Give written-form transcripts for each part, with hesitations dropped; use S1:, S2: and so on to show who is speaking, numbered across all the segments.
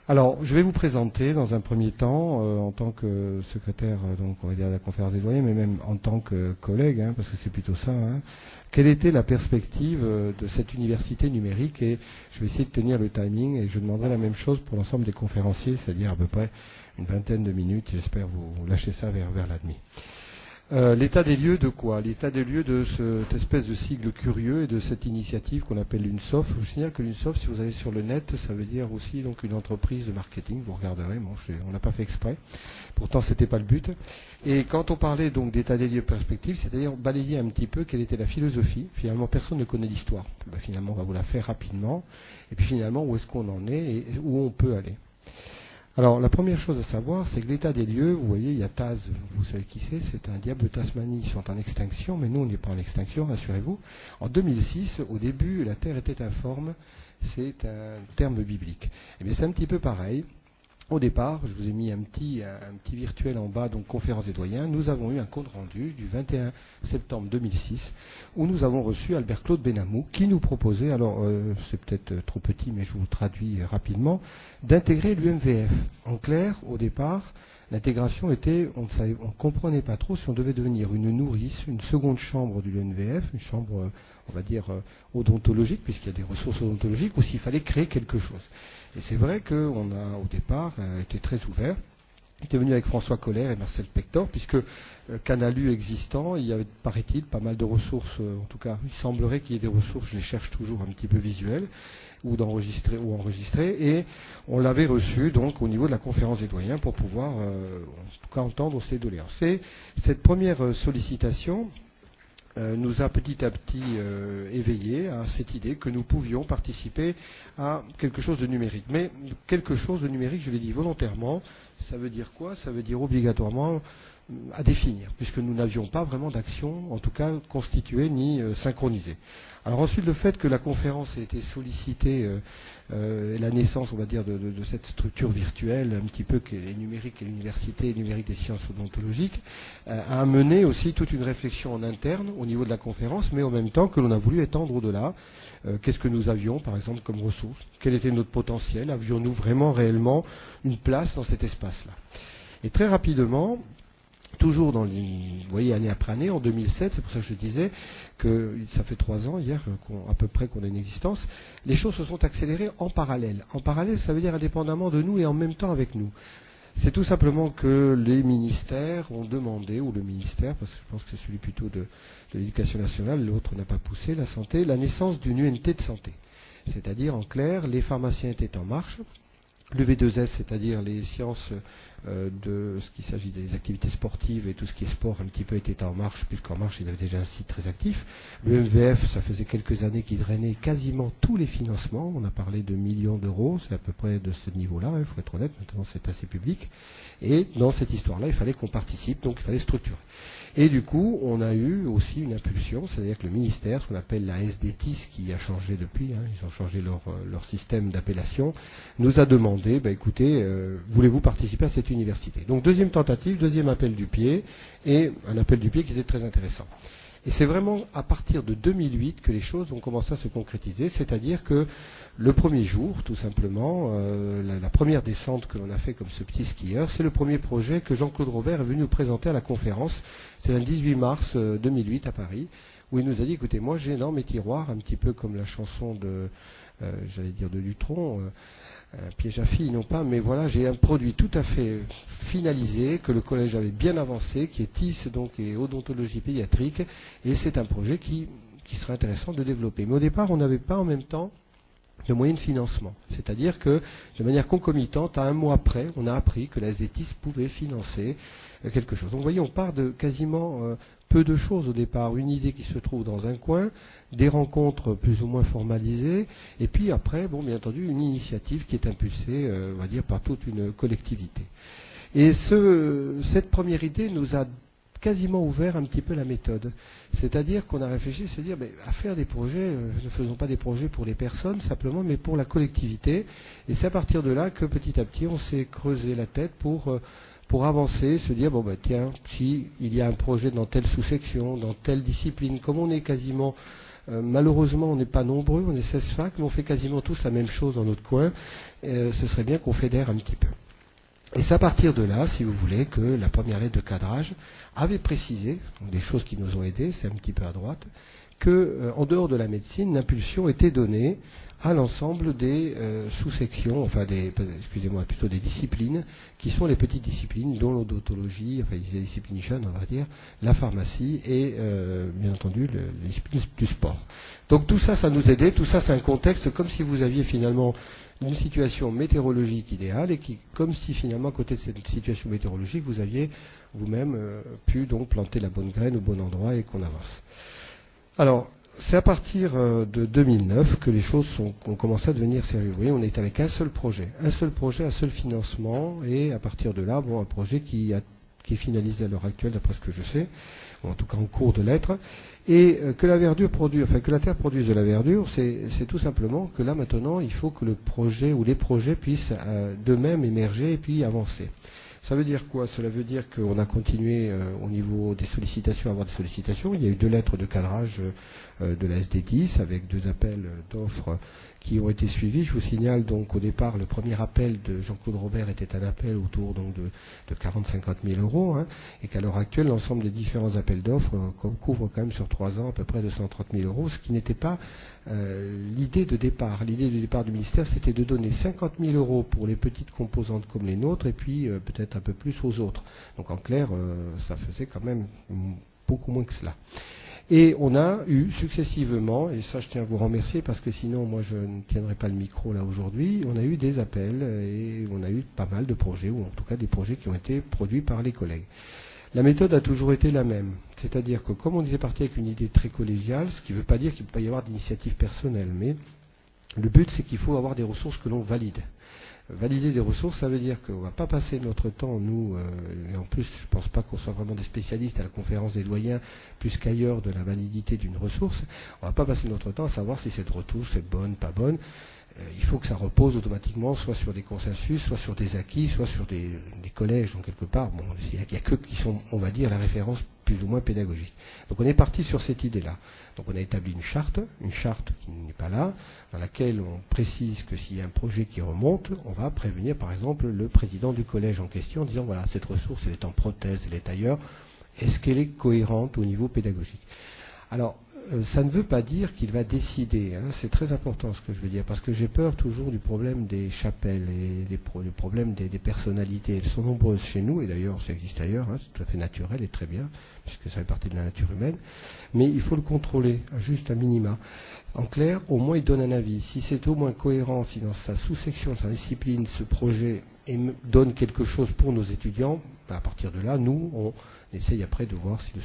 S1: Alors, je vais vous présenter dans un premier temps, en tant que secrétaire, donc on va dire de la conférence des doyens, mais même en tant que collègue, parce que c'est plutôt ça, quelle était la perspective de cette université numérique, et je vais essayer de tenir le timing, et je demanderai la même chose pour l'ensemble des conférenciers, c'est-à-dire à peu près une vingtaine de minutes. J'espère vous lâcher ça vers la demi. L'état des lieux de quoi? L'état des lieux de cette espèce de sigle curieux et de cette initiative qu'on appelle l'UNSOF. Je vous signale que l'UNSOF, si vous allez sur le net, ça veut dire aussi donc une entreprise de marketing. Vous regarderez, bon, on n'a pas fait exprès. Pourtant, c'était pas le but. Et quand on parlait donc d'état des lieux perspective, c'est-à-dire balayer un petit peu quelle était la philosophie. Finalement, personne ne connaît l'histoire. Finalement, on va vous la faire rapidement. Et puis finalement, où est-ce qu'on en est et où on peut aller. Alors, la première chose à savoir, c'est que l'état des lieux, vous voyez, il y a Taz, vous savez qui c'est un diable de Tasmanie, ils sont en extinction, mais nous, on n'est pas en extinction, rassurez-vous. En 2006, au début, la Terre était informe, c'est un terme biblique. Eh bien, c'est un petit peu pareil. Au départ, je vous ai mis un petit virtuel en bas, donc conférence des doyens. Nous avons eu un compte rendu du 21 septembre 2006 où nous avons reçu Albert-Claude Benamou qui nous proposait, alors c'est peut-être trop petit mais je vous traduis rapidement, d'intégrer l'UMVF. En clair, au départ, l'intégration était, on ne comprenait pas trop si on devait devenir une nourrice, une seconde chambre de l'UMVF, une chambre, on va dire, odontologique, puisqu'il y a des ressources odontologiques, ou s'il fallait créer quelque chose. Et c'est vrai qu'on a, au départ, été très ouvert. Il était venu avec François Colère et Marcel Pector, puisque Canalu existant, il y avait, paraît-il, pas mal de ressources, en tout cas, il semblerait qu'il y ait des ressources, je les cherche toujours un petit peu visuelles, ou enregistrées, et on l'avait reçu donc au niveau de la conférence des doyens pour pouvoir, en tout cas, entendre ses doléances. Et cette première sollicitation nous a petit à petit éveillé à cette idée que nous pouvions participer à quelque chose de numérique. Mais quelque chose de numérique, je l'ai dit volontairement, ça veut dire quoi? Ça veut dire obligatoirement à définir, puisque nous n'avions pas vraiment d'action, en tout cas constituée ni synchronisée. Alors ensuite, le fait que la conférence ait été sollicitée, la naissance, on va dire, de cette structure virtuelle, un petit peu qui est numérique et l'université numérique des sciences odontologiques, a amené aussi toute une réflexion en interne au niveau de la conférence, mais en même temps que l'on a voulu étendre au-delà. Qu'est-ce que nous avions, par exemple, comme ressources? Quel était notre potentiel? Avions-nous vraiment, réellement, une place dans cet espace-là? Et très rapidement, toujours dans vous voyez, année après année, en 2007, c'est pour ça que je disais que ça fait 3 ans hier, à peu près qu'on a une existence, les choses se sont accélérées en parallèle. En parallèle, ça veut dire indépendamment de nous et en même temps avec nous. C'est tout simplement que les ministères ont demandé, ou le ministère, parce que je pense que c'est celui plutôt de l'éducation nationale, l'autre n'a pas poussé, la santé, la naissance d'une UNT de santé. C'est-à-dire, en clair, les pharmaciens étaient en marche, le V2S, c'est-à-dire les sciences de ce qui s'agit des activités sportives et tout ce qui est sport un petit peu était en marche, puisqu'en marche il avait déjà un site très actif. Le MVF, ça faisait quelques années qu'il drainait quasiment tous les financements. On a parlé de millions d'euros, c'est à peu près de ce niveau-là, il faut être honnête, maintenant c'est assez public. Et dans cette histoire-là, il fallait qu'on participe, donc il fallait structurer. Et du coup, on a eu aussi une impulsion, c'est-à-dire que le ministère, ce qu'on appelle la SDTIS, qui a changé depuis, ils ont changé leur système d'appellation, nous a demandé, écoutez, voulez-vous participer à cette université? Donc deuxième tentative, deuxième appel du pied, et un appel du pied qui était très intéressant. Et c'est vraiment à partir de 2008 que les choses ont commencé à se concrétiser, c'est-à-dire que le premier jour, tout simplement, la première descente que l'on a fait comme ce petit skieur, c'est le premier projet que Jean-Claude Robert est venu nous présenter à la conférence. C'est le 18 mars 2008 à Paris, où il nous a dit, écoutez, moi j'ai dans mes tiroirs, un petit peu comme la chanson de, de Dutronc, piège à filles, non pas, mais voilà, j'ai un produit tout à fait finalisé, que le collège avait bien avancé, qui est TIS, donc, et odontologie pédiatrique, et c'est un projet qui serait intéressant de développer. Mais au départ, on n'avait pas en même temps de moyens de financement. C'est-à-dire que, de manière concomitante, à un mois près, on a appris que la SDTIS pouvait financer quelque chose. Donc, vous voyez, on part de quasiment peu de choses au départ. Une idée qui se trouve dans un coin, des rencontres plus ou moins formalisées, et puis après, bien entendu, une initiative qui est impulsée, on va dire, par toute une collectivité. Et cette première idée nous a quasiment ouvert un petit peu la méthode. C'est-à-dire qu'on a réfléchi à se dire, à faire des projets, ne faisons pas des projets pour les personnes simplement, mais pour la collectivité. Et c'est à partir de là que petit à petit, on s'est creusé la tête pour avancer, se dire, tiens, si il y a un projet dans telle sous-section, dans telle discipline, comme on est quasiment Malheureusement, on n'est pas nombreux, on est 16 facs, mais on fait quasiment tous la même chose dans notre coin. Ce serait bien qu'on fédère un petit peu. Et c'est à partir de là, si vous voulez, que la première lettre de cadrage avait précisé, des choses qui nous ont aidés, c'est un petit peu à droite, que en dehors de la médecine, l'impulsion était donnée à l'ensemble des sous-sections, enfin plutôt des disciplines, qui sont les petites disciplines, dont l'odontologie, enfin les disciplines jeunes, on va dire, la pharmacie et bien entendu les disciplines du sport. Donc tout ça, ça nous aidait, tout ça c'est un contexte comme si vous aviez finalement une situation météorologique idéale et qui, comme si finalement à côté de cette situation météorologique, vous aviez vous-même pu donc planter la bonne graine au bon endroit et qu'on avance. Alors, c'est à partir de 2009 que les choses ont commencé à devenir sérieuses. Vous voyez, on est avec un seul projet, un seul financement, et à partir de là, un projet qui est finalisé à l'heure actuelle, d'après ce que je sais, ou en tout cas en cours de l'être, et que la verdure produit, enfin que la terre produise de la verdure, c'est tout simplement que là maintenant, il faut que le projet ou les projets puissent d'eux-mêmes émerger et puis avancer. Ça veut dire quoi? Cela veut dire qu'on a continué au niveau des sollicitations à avoir des sollicitations. Il y a eu 2 lettres de cadrage de la SD10 avec 2 appels d'offres qui ont été suivis. Je vous signale donc au départ, le premier appel de Jean-Claude Robert était un appel autour donc de 40-50 000 euros, hein, et qu'à l'heure actuelle, l'ensemble des différents appels d'offres couvrent quand même sur 3 ans à peu près de 130 000 euros, ce qui n'était pas l'idée de départ. L'idée de départ du ministère, c'était de donner 50 000 euros pour les petites composantes comme les nôtres, et puis peut-être un peu plus aux autres. Donc en clair, ça faisait quand même beaucoup moins que cela. Et on a eu successivement, et ça je tiens à vous remercier parce que sinon moi je ne tiendrai pas le micro là aujourd'hui, on a eu des appels et on a eu pas mal de projets, ou en tout cas des projets qui ont été produits par les collègues. La méthode a toujours été la même, c'est-à-dire que comme on était parti avec une idée très collégiale, ce qui ne veut pas dire qu'il ne peut pas y avoir d'initiative personnelle, mais le but c'est qu'il faut avoir des ressources que l'on valide. Valider des ressources, ça veut dire qu'on ne va pas passer notre temps, nous, et en plus je ne pense pas qu'on soit vraiment des spécialistes à la conférence des doyens, plus qu'ailleurs de la validité d'une ressource, on ne va pas passer notre temps à savoir si cette ressource est bonne, pas bonne. Il faut que ça repose automatiquement soit sur des consensus, soit sur des acquis, soit sur des collèges, donc quelque part. Bon, il n'y a que qui sont, on va dire, la référence plus ou moins pédagogique. Donc on est parti sur cette idée-là. Donc on a établi une charte qui n'est pas là, dans laquelle on précise que s'il y a un projet qui remonte, on va prévenir par exemple le président du collège en question en disant voilà, cette ressource elle est en prothèse, elle est ailleurs, est-ce qu'elle est cohérente au niveau pédagogique? Alors, ça ne veut pas dire qu'il va décider, hein. C'est très important ce que je veux dire, parce que j'ai peur toujours du problème des chapelles et du problème des personnalités. Elles sont nombreuses chez nous, et d'ailleurs ça existe ailleurs, hein, c'est tout à fait naturel et très bien, puisque ça fait partie de la nature humaine, mais il faut le contrôler, juste à minima. En clair, au moins il donne un avis. Si c'est au moins cohérent, si dans sa sous-section, sa discipline, ce projet donne quelque chose pour nos étudiants, à partir de là, nous, on essaye après de voir si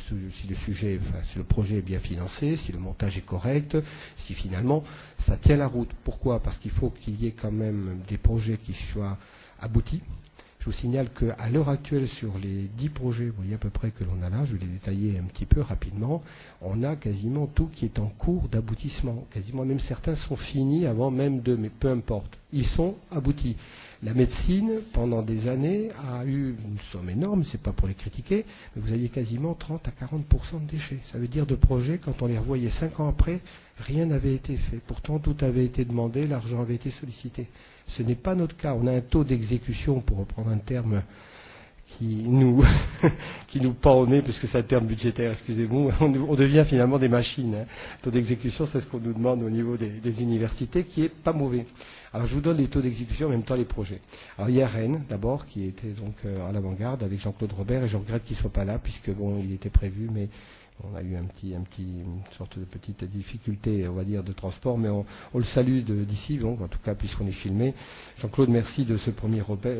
S1: le projet est bien financé, si le montage est correct, si finalement ça tient la route. Pourquoi? Parce qu'il faut qu'il y ait quand même des projets qui soient aboutis. Je vous signale qu'à l'heure actuelle, sur les 10 projets, vous voyez à peu près que l'on a là, je vais les détailler un petit peu rapidement, on a quasiment tout qui est en cours d'aboutissement. Quasiment même certains sont finis avant même mais peu importe. Ils sont aboutis. La médecine, pendant des années, a eu une somme énorme, c'est pas pour les critiquer, mais vous aviez quasiment 30 à 40% de déchets. Ça veut dire de projets, quand on les revoyait 5 ans après, rien n'avait été fait. Pourtant, tout avait été demandé, l'argent avait été sollicité. Ce n'est pas notre cas. On a un taux d'exécution, pour reprendre un terme qui nous pend au nez, puisque c'est un terme budgétaire, excusez-moi, on devient finalement des machines. Hein. Taux d'exécution, c'est ce qu'on nous demande au niveau des universités, qui est pas mauvais. Alors je vous donne les taux d'exécution, en même temps les projets. Alors il y a Rennes, d'abord, qui était donc à l'avant-garde avec Jean-Claude Robert, et je regrette qu'il ne soit pas là, puisque bon, il était prévu, mais on a eu une sorte de petite difficulté, on va dire, de transport, mais on le salue d'ici, donc en tout cas puisqu'on est filmé. Jean-Claude, merci de ce premier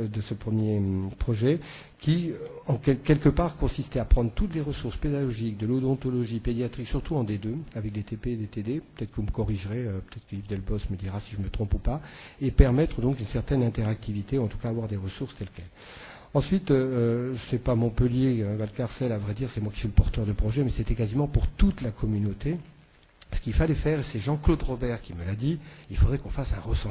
S1: projet qui, en quelque part, consistait à prendre toutes les ressources pédagogiques de l'odontologie pédiatrique, surtout en D2, avec des TP et des TD, peut-être que vous me corrigerez, peut-être que Yves Delbos me dira si je me trompe ou pas, et permettre donc une certaine interactivité, en tout cas avoir des ressources telles quelles. Ensuite, c'est pas Montpellier, Valcarcel, à vrai dire, c'est moi qui suis le porteur de projet, mais c'était quasiment pour toute la communauté. Ce qu'il fallait faire, c'est Jean-Claude Robert qui me l'a dit, il faudrait qu'on fasse un recensement.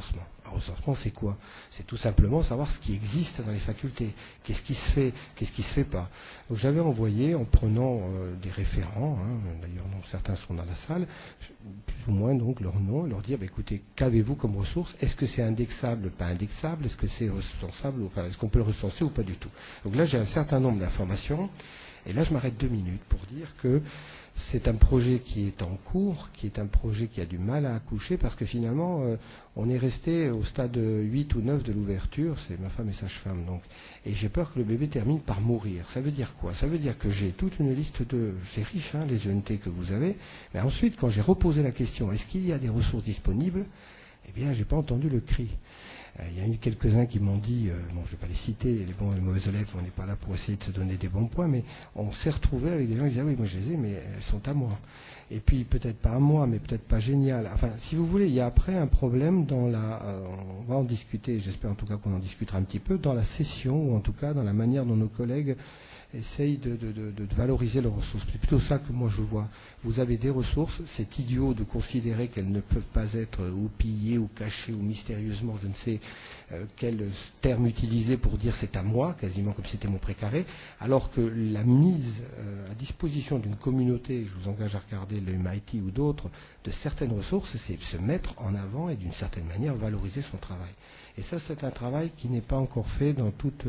S1: Un recensement, c'est quoi? C'est tout simplement savoir ce qui existe dans les facultés. Qu'est-ce qui se fait, qu'est-ce qui se fait pas. Donc j'avais envoyé, en prenant des référents, d'ailleurs certains sont dans la salle, plus ou moins donc leur nom, leur dire, écoutez, qu'avez-vous comme ressources? Est-ce que c'est indexable, pas indexable? Est-ce que c'est recensable, enfin, est-ce qu'on peut le recenser ou pas du tout? Donc là, j'ai un certain nombre d'informations, et là, je m'arrête 2 minutes pour dire que c'est un projet qui est en cours, qui est un projet qui a du mal à accoucher, parce que finalement, on est resté au stade 8 ou 9 de l'ouverture, c'est ma femme est sage-femme, donc, et j'ai peur que le bébé termine par mourir. Ça veut dire quoi? Ça veut dire que j'ai toute une liste de... C'est riche, les ENT que vous avez, mais ensuite, quand j'ai reposé la question, est-ce qu'il y a des ressources disponibles? Eh bien, j'ai pas entendu le cri. Il y a eu quelques-uns qui m'ont dit, bon, je ne vais pas les citer, les bons et les mauvais élèves, on n'est pas là pour essayer de se donner des bons points, mais on s'est retrouvé avec des gens qui disaient, ah oui, moi je les ai, mais elles sont à moi. Et puis peut-être pas à moi, mais peut-être pas génial. Enfin, si vous voulez, il y a après un problème dans la... on va en discuter, j'espère en tout cas qu'on en discutera un petit peu, dans la session, ou en tout cas dans la manière dont nos collègues essayent de valoriser leurs ressources. C'est plutôt ça que moi je vois. Vous avez des ressources, c'est idiot de considérer qu'elles ne peuvent pas être ou pillées ou cachées ou mystérieusement, je ne sais quel terme utiliser pour dire c'est à moi, quasiment comme si c'était mon précaré, alors que la mise à disposition d'une communauté, je vous engage à regarder le MIT ou d'autres, de certaines ressources, c'est se mettre en avant et d'une certaine manière valoriser son travail. Et ça, c'est un travail qui n'est pas encore fait dans toute...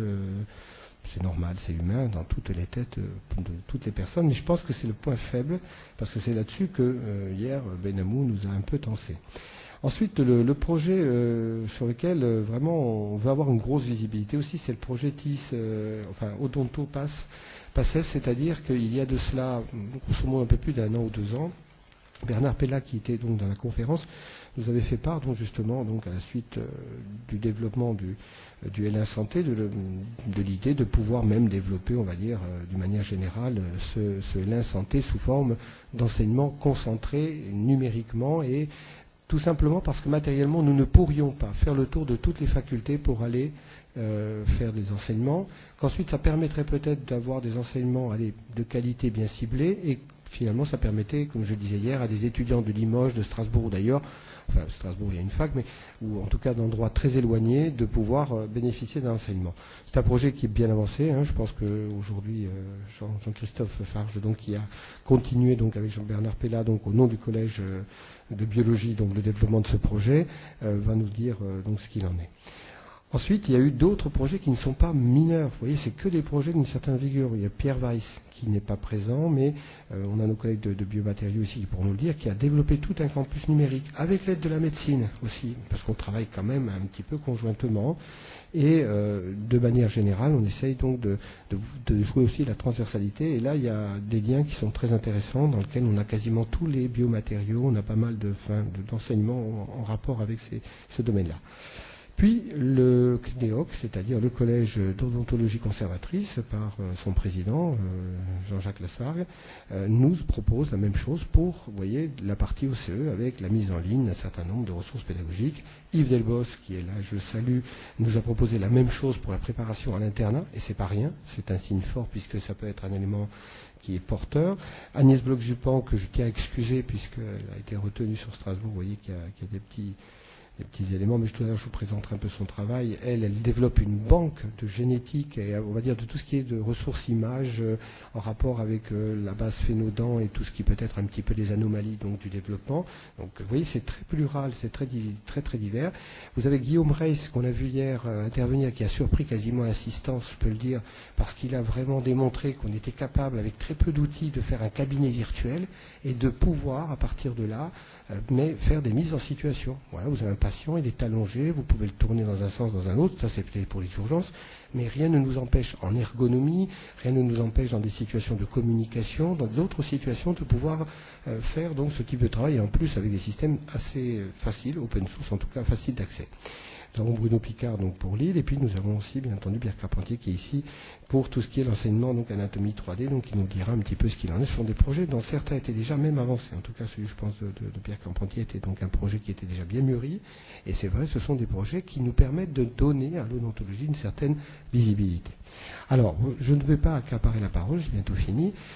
S1: c'est normal, c'est humain, dans toutes les têtes de toutes les personnes, mais je pense que c'est le point faible, parce que c'est là-dessus que hier, Benamou nous a un peu tensé. Ensuite, le projet sur lequel vraiment on veut avoir une grosse visibilité aussi, c'est le projet TIS, enfin Odonto Passes, c'est-à-dire qu'il y a de cela, grosso modo un peu plus d'1 an ou 2 ans, Bernard Pella, qui était donc dans la conférence, nous avait fait part donc justement donc à la suite du développement du L1 Santé, de l'idée de pouvoir même développer, on va dire, d'une manière générale, ce L1 Santé sous forme d'enseignement concentré numériquement, et tout simplement parce que matériellement nous ne pourrions pas faire le tour de toutes les facultés pour aller faire des enseignements, qu'ensuite ça permettrait peut-être d'avoir des enseignements de qualité bien ciblés, et finalement ça permettait, comme je disais hier, à des étudiants de Limoges, de Strasbourg ou d'ailleurs, enfin Strasbourg il y a une fac, mais ou en tout cas d'endroits très éloignés, de pouvoir bénéficier d'un enseignement. C'est un projet qui est bien avancé, je pense qu'aujourd'hui Jean-Christophe Farge, donc, qui a continué donc avec Jean-Bernard Pella, donc au nom du collège de biologie, donc le développement de ce projet, va nous dire donc ce qu'il en est. Ensuite, il y a eu d'autres projets qui ne sont pas mineurs. Vous voyez, c'est que des projets d'une certaine vigueur. Il y a Pierre Weiss qui n'est pas présent, mais on a nos collègues de biomatériaux ici qui pourront nous le dire, qui a développé tout un campus numérique, avec l'aide de la médecine aussi, parce qu'on travaille quand même un petit peu conjointement. Et de manière générale, on essaye donc de jouer aussi la transversalité. Et là, il y a des liens qui sont très intéressants, dans lesquels on a quasiment tous les biomatériaux, on a pas mal d'enseignements en rapport avec ce domaine-là. Puis le CNEOC, c'est-à-dire le collège d'odontologie conservatrice, par son président, Jean-Jacques Lasfargue, nous propose la même chose pour, vous voyez, la partie OCE, avec la mise en ligne d'un certain nombre de ressources pédagogiques. Yves Delbos, qui est là, je le salue, nous a proposé la même chose pour la préparation à l'internat, et c'est pas rien, c'est un signe fort puisque ça peut être un élément qui est porteur. Agnès Bloch-Zupan, que je tiens à excuser puisqu'elle a été retenue sur Strasbourg, vous voyez qu'il y a des petits éléments, mais je vous présenterai un peu son travail. Elle développe une banque de génétique et on va dire de tout ce qui est de ressources images en rapport avec la base Phénodan et tout ce qui peut être un petit peu les anomalies donc du développement. Donc vous voyez, c'est très plural, c'est très très divers. Vous avez Guillaume Reiss, qu'on a vu hier intervenir, qui a surpris quasiment l'assistance, je peux le dire, parce qu'il a vraiment démontré qu'on était capable, avec très peu d'outils, de faire un cabinet virtuel et de pouvoir, à partir de là, mais faire des mises en situation. Voilà, vous avez un patient, il est allongé, vous pouvez le tourner dans un sens, dans un autre, ça c'est peut-être pour les urgences, mais rien ne nous empêche en ergonomie, rien ne nous empêche dans des situations de communication, dans d'autres situations de pouvoir faire donc ce type de travail, et en plus avec des systèmes assez faciles, open source en tout cas, faciles d'accès. Nous avons Bruno Picard donc pour Lille, et puis nous avons aussi bien entendu Pierre Carpentier qui est ici pour tout ce qui est l'enseignement donc anatomie 3D, donc qui nous dira un petit peu ce qu'il en est. Ce sont des projets dont certains étaient déjà même avancés. En tout cas, celui je pense de Pierre Carpentier était donc un projet qui était déjà bien mûri. Et c'est vrai, ce sont des projets qui nous permettent de donner à l'odontologie une certaine visibilité. Alors, je ne vais pas accaparer la parole, j'ai bientôt fini.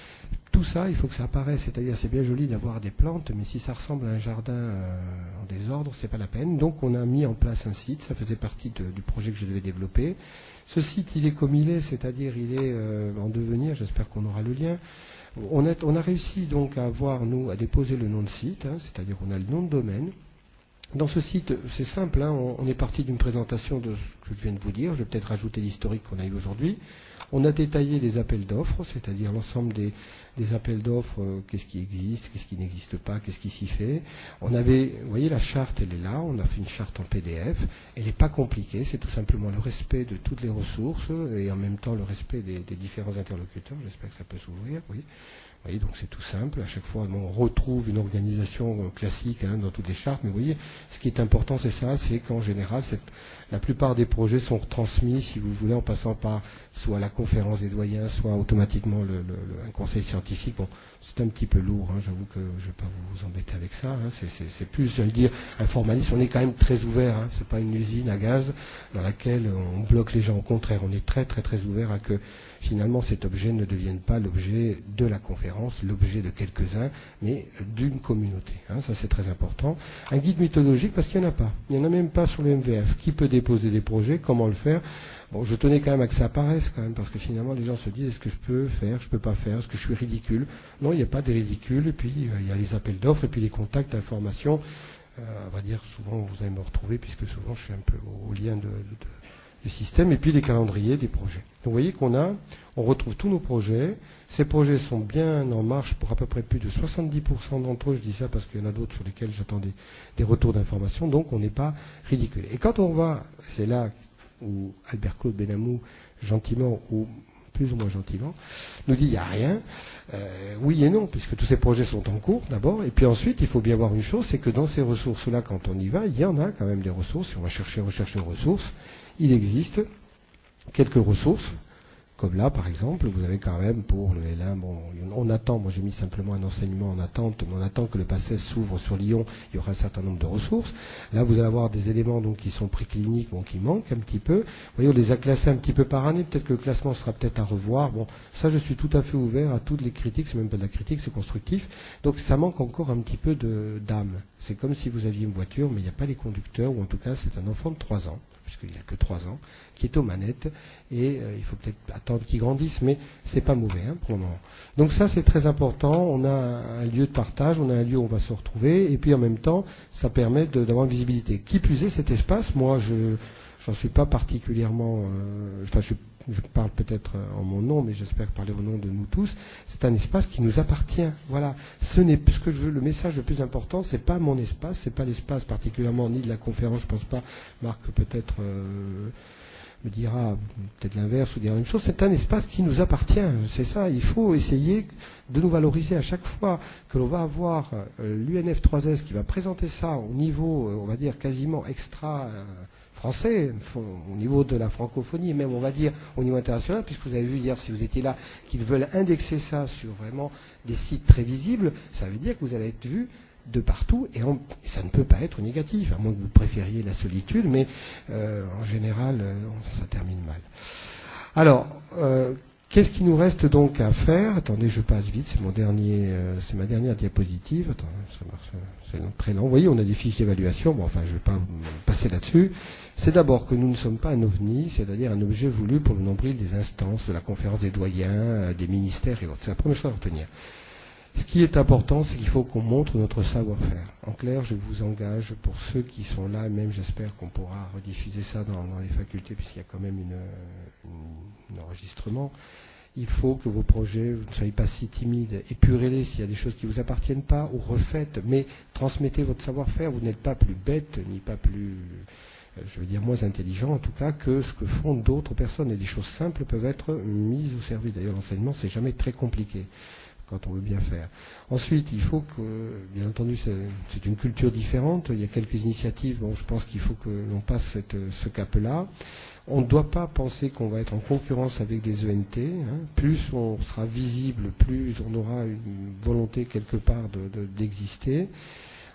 S1: Tout ça, il faut que ça apparaisse. C'est-à-dire, c'est bien joli d'avoir des plantes, mais si ça ressemble à un jardin en désordre, c'est pas la peine. Donc, on a mis en place un site. Ça faisait partie du projet que je devais développer. Ce site, il est comme il est, c'est-à-dire, il est en devenir. J'espère qu'on aura le lien. On a réussi donc à déposer le nom de site, c'est-à-dire, on a le nom de domaine. Dans ce site, c'est simple, on est parti d'une présentation de ce que je viens de vous dire. Je vais peut-être rajouter l'historique qu'on a eu aujourd'hui. On a détaillé les appels d'offres, c'est-à-dire l'ensemble des appels d'offres, qu'est-ce qui existe, qu'est-ce qui n'existe pas, qu'est-ce qui s'y fait. Vous voyez, la charte, elle est là, on a fait une charte en PDF. Elle n'est pas compliquée, c'est tout simplement le respect de toutes les ressources et en même temps le respect des différents interlocuteurs. J'espère que ça peut s'ouvrir, oui. Vous voyez, donc c'est tout simple. À chaque fois, on retrouve une organisation classique dans toutes les chartes. Mais vous voyez, ce qui est important, c'est ça, c'est qu'en général, la plupart des projets sont transmis, si vous voulez, en passant par soit la conférence des doyens, soit automatiquement un conseil scientifique. Bon, c'est un petit peu lourd, j'avoue que je ne vais pas vous embêter avec ça. C'est plus, j'allais dire, un formalisme. On est quand même très ouvert. C'est pas une usine à gaz dans laquelle on bloque les gens. Au contraire, on est très, très, très ouvert à que finalement cet objet ne devienne pas l'objet de la conférence, l'objet de quelques-uns, mais d'une communauté. Ça, c'est très important. Un guide méthodologique, parce qu'il n'y en a pas. Il n'y en a même pas sur le MVF. Qui peut déposer des projets? Comment le faire? Bon, je tenais quand même à que ça apparaisse, quand même, parce que finalement, les gens se disent, est-ce que je peux faire, je peux pas faire, est-ce que je suis ridicule? Non, il n'y a pas de ridicule, et puis il y a les appels d'offres, et puis les contacts d'information. À vrai dire, souvent, vous allez me retrouver, puisque souvent, je suis un peu au lien du système, et puis les calendriers des projets. Donc, vous voyez on retrouve tous nos projets. Ces projets sont bien en marche pour à peu près plus de 70% d'entre eux. Je dis ça parce qu'il y en a d'autres sur lesquels j'attends des retours d'informations, donc on n'est pas ridicule. Et quand on va, c'est là où Albert-Claude Benamou, gentiment ou plus ou moins gentiment, nous dit il n'y a rien. Oui et non, puisque tous ces projets sont en cours d'abord, et puis ensuite il faut bien voir une chose, c'est que dans ces ressources-là, quand on y va, il y en a quand même des ressources. Si on va rechercher une ressource, il existe quelques ressources, comme là par exemple, vous avez quand même pour le L1, on attend, moi j'ai mis simplement un enseignement en attente, mais on attend que le PACES s'ouvre sur Lyon, il y aura un certain nombre de ressources. Là vous allez avoir des éléments donc qui sont précliniques, qui manquent un petit peu. Vous voyez, on les a classés un petit peu par année, peut-être que le classement sera peut-être à revoir. Bon, ça je suis tout à fait ouvert à toutes les critiques, c'est même pas de la critique, c'est constructif. Donc ça manque encore un petit peu d'âme. C'est comme si vous aviez une voiture, mais il n'y a pas les conducteurs, ou en tout cas c'est un enfant de 3 ans. Puisqu'il n'a que 3 ans, qui est aux manettes, et il faut peut-être attendre qu'il grandisse, mais c'est pas mauvais pour le moment. Donc ça, c'est très important. On a un lieu de partage, on a un lieu où on va se retrouver, et puis en même temps, ça permet d'avoir une visibilité. Qui plus est, cet espace, moi, j'en suis pas particulièrement... je parle peut-être en mon nom, mais j'espère parler au nom de nous tous. C'est un espace qui nous appartient. Voilà. Ce que je veux. Le message le plus important, c'est pas mon espace, c'est pas l'espace particulièrement ni de la conférence. Je pense pas. Marc peut-être me dira peut-être l'inverse ou dira une chose. C'est un espace qui nous appartient. C'est ça. Il faut essayer de nous valoriser à chaque fois que l'on va avoir l'UNF 3S qui va présenter ça au niveau, on va dire quasiment extra. Français, au niveau de la francophonie, et même on va dire au niveau international, puisque vous avez vu hier, si vous étiez là, qu'ils veulent indexer ça sur vraiment des sites très visibles, ça veut dire que vous allez être vu de partout, et ça ne peut pas être négatif, à moins que vous préfériez la solitude, mais en général, ça termine mal. Alors, qu'est-ce qui nous reste donc à faire? Attendez, je passe vite, c'est ma dernière diapositive. Attends, c'est très long. Vous voyez, on a des fiches d'évaluation. Bon, enfin, je ne vais pas passer là-dessus. C'est d'abord que nous ne sommes pas un ovni, c'est-à-dire un objet voulu pour le nombril des instances, de la conférence des doyens, des ministères et autres. C'est la première chose à retenir. Ce qui est important, c'est qu'il faut qu'on montre notre savoir-faire. En clair, je vous engage, pour ceux qui sont là, même j'espère qu'on pourra rediffuser ça dans les facultés, puisqu'il y a quand même un enregistrement. Il faut que vos projets, vous ne soyez pas si timides, épurez-les s'il y a des choses qui ne vous appartiennent pas, ou refaites, mais transmettez votre savoir-faire. Vous n'êtes pas plus bête, ni pas plus, je veux dire, moins intelligent, en tout cas, que ce que font d'autres personnes. Et des choses simples peuvent être mises au service. D'ailleurs, l'enseignement, c'est jamais très compliqué quand on veut bien faire. Ensuite, il faut que, bien entendu, c'est une culture différente. Il y a quelques initiatives. Bon, je pense qu'il faut que l'on passe ce cap-là. On ne doit pas penser qu'on va être en concurrence avec des ENT. Plus on sera visible, plus on aura une volonté quelque part d'exister.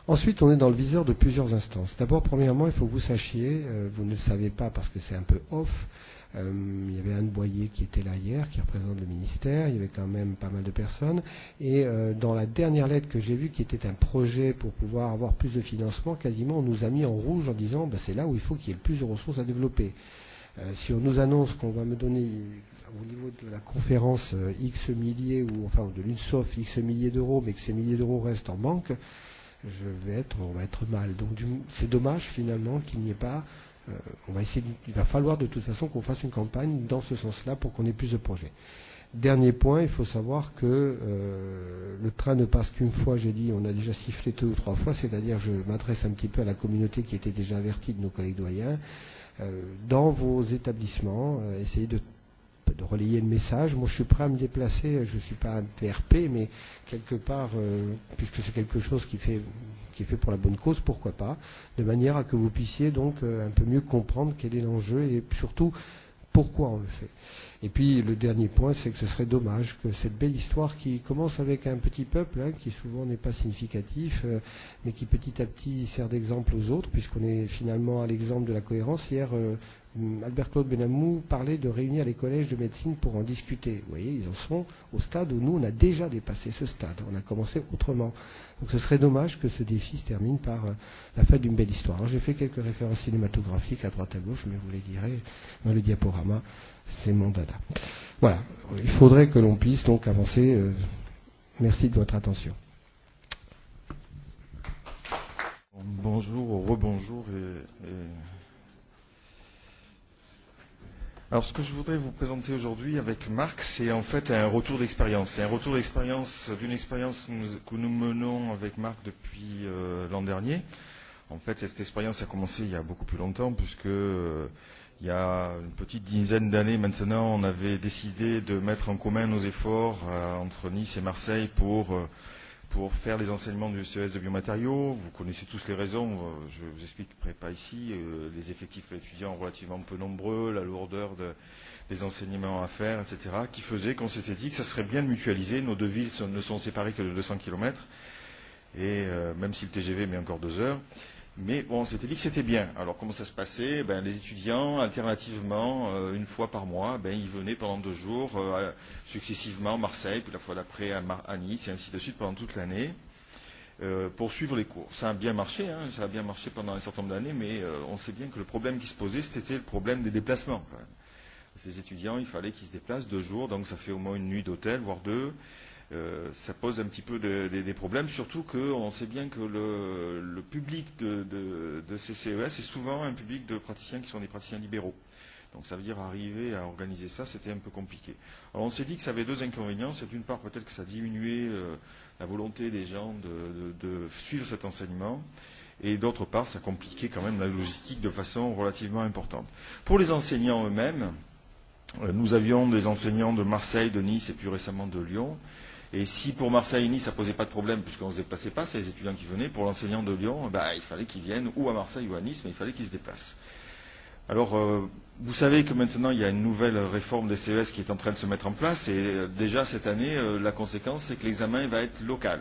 S1: Ensuite, on est dans le viseur de plusieurs instances. D'abord, premièrement, il faut que vous sachiez, vous ne le savez pas parce que c'est un peu off, il y avait Anne Boyer qui était là hier, qui représente le ministère, il y avait quand même pas mal de personnes, et dans la dernière lettre que j'ai vue, qui était un projet pour pouvoir avoir plus de financement, quasiment on nous a mis en rouge en disant c'est là où il faut qu'il y ait le plus de ressources à développer. Si on nous annonce qu'on va me donner au niveau de la conférence X milliers, ou enfin de l'UNSOF X milliers d'euros, mais que ces milliers d'euros restent en banque, on va être mal. Donc c'est dommage finalement qu'il n'y ait pas. Il va falloir de toute façon qu'on fasse une campagne dans ce sens-là pour qu'on ait plus de projets. Dernier point, il faut savoir que le train ne passe qu'une fois, j'ai dit, on a déjà sifflé 2 ou 3 fois, c'est-à-dire je m'adresse un petit peu à la communauté qui était déjà avertie de nos collègues doyens. Dans vos établissements, essayez de relayer le message. Moi, je suis prêt à me déplacer, je ne suis pas un PRP, mais quelque part, puisque c'est quelque chose qui est fait pour la bonne cause, pourquoi pas, de manière à que vous puissiez donc un peu mieux comprendre quel est l'enjeu et surtout pourquoi on le fait. Et puis le dernier point, c'est que ce serait dommage que cette belle histoire qui commence avec un petit peuple, qui souvent n'est pas significatif, mais qui petit à petit sert d'exemple aux autres, puisqu'on est finalement à l'exemple de la cohérence. Hier, Albert-Claude Benamou parlait de réunir les collèges de médecine pour en discuter. Vous voyez, ils en sont au stade où nous, on a déjà dépassé ce stade. On a commencé autrement. Donc ce serait dommage que ce défi se termine par la fête d'une belle histoire. Alors j'ai fait quelques références cinématographiques à droite à gauche, mais vous les direz dans le diaporama. C'est mon dada. Voilà. Il faudrait que l'on puisse donc avancer. Merci de votre attention.
S2: Bonjour, rebonjour Alors, ce que je voudrais vous présenter aujourd'hui avec Marc, c'est en fait un retour d'expérience. C'est un retour d'expérience d'une expérience que nous menons avec Marc depuis l'an dernier. En fait, cette expérience a commencé il y a beaucoup plus longtemps, puisque il y a une petite dizaine d'années maintenant, on avait décidé de mettre en commun nos efforts entre Nice et Marseille pour faire les enseignements du CES de biomatériaux. Vous connaissez tous les raisons, je ne vous expliquerai pas ici, les effectifs étudiants relativement peu nombreux, la lourdeur des enseignements à faire, etc., qui faisait qu'on s'était dit que ça serait bien de mutualiser. Nos deux villes ne sont séparées que de 200 km, et même si le TGV met encore 2 heures. Mais bon, on s'était dit que c'était bien. Alors comment ça se passait? Les étudiants, alternativement, une fois par mois, ils venaient pendant 2 jours, successivement à Marseille, puis la fois d'après à Nice, et ainsi de suite pendant toute l'année, pour suivre les cours. Ça a bien marché, ça a bien marché pendant un certain nombre d'années, mais on sait bien que le problème qui se posait, c'était le problème des déplacements, quand même. Ces étudiants, il fallait qu'ils se déplacent 2 jours, donc ça fait au moins une nuit d'hôtel, voire 2. Ça pose un petit peu des problèmes, surtout qu'on sait bien que le public de ces CES est souvent un public de praticiens qui sont des praticiens libéraux. Donc ça veut dire arriver à organiser ça, c'était un peu compliqué. Alors on s'est dit que ça avait 2 inconvénients. C'est d'une part peut-être que ça diminuait la volonté des gens de suivre cet enseignement, et d'autre part ça compliquait quand même la logistique de façon relativement importante. Pour les enseignants eux-mêmes, nous avions des enseignants de Marseille, de Nice et plus récemment de Lyon. Et si pour Marseille et Nice, ça ne posait pas de problème, puisqu'on ne se déplaçait pas, c'est les étudiants qui venaient, pour l'enseignant de Lyon, il fallait qu'ils viennent ou à Marseille ou à Nice, mais il fallait qu'ils se déplacent. Alors, vous savez que maintenant, il y a une nouvelle réforme des CES qui est en train de se mettre en place, et déjà cette année, la conséquence, c'est que l'examen va être local.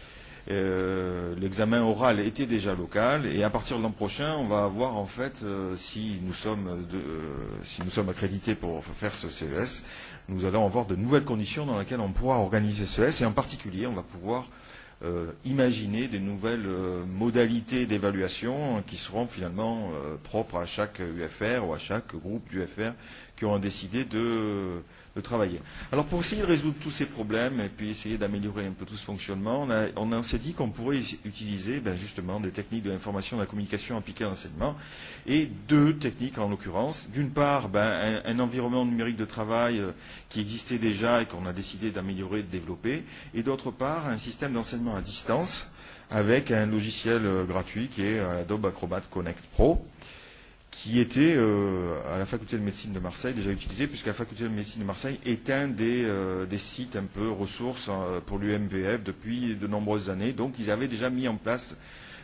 S2: L'examen oral était déjà local, et à partir de l'an prochain, on va avoir en fait, si nous sommes accrédités pour faire ce CES, nous allons avoir de nouvelles conditions dans lesquelles on pourra organiser ce CES, et en particulier, on va pouvoir imaginer des nouvelles modalités d'évaluation qui seront finalement propres à chaque UFR ou à chaque groupe d'UFR qui ont décidé de travailler. Alors pour essayer de résoudre tous ces problèmes et puis essayer d'améliorer un peu tout ce fonctionnement, on s'est dit qu'on pourrait utiliser justement des techniques de l'information et de la communication appliquées à l'enseignement, et 2 techniques en l'occurrence. D'une part, un environnement numérique de travail qui existait déjà et qu'on a décidé d'améliorer et de développer, et d'autre part un système d'enseignement à distance avec un logiciel gratuit qui est Adobe Acrobat Connect Pro, qui était à la faculté de médecine de Marseille déjà utilisé, puisque la faculté de médecine de Marseille est un des sites un peu ressources pour l'UMVF depuis de nombreuses années. Donc ils avaient déjà mis en place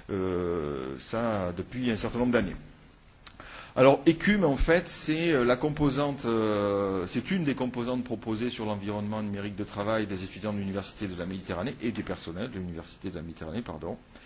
S2: ça depuis un certain nombre d'années. Alors ECUM, en fait, c'est la composante, c'est une des composantes proposées sur l'environnement numérique de travail des étudiants de l'Université de la Méditerranée et des personnels de l'Université de la Méditerranée, pardon.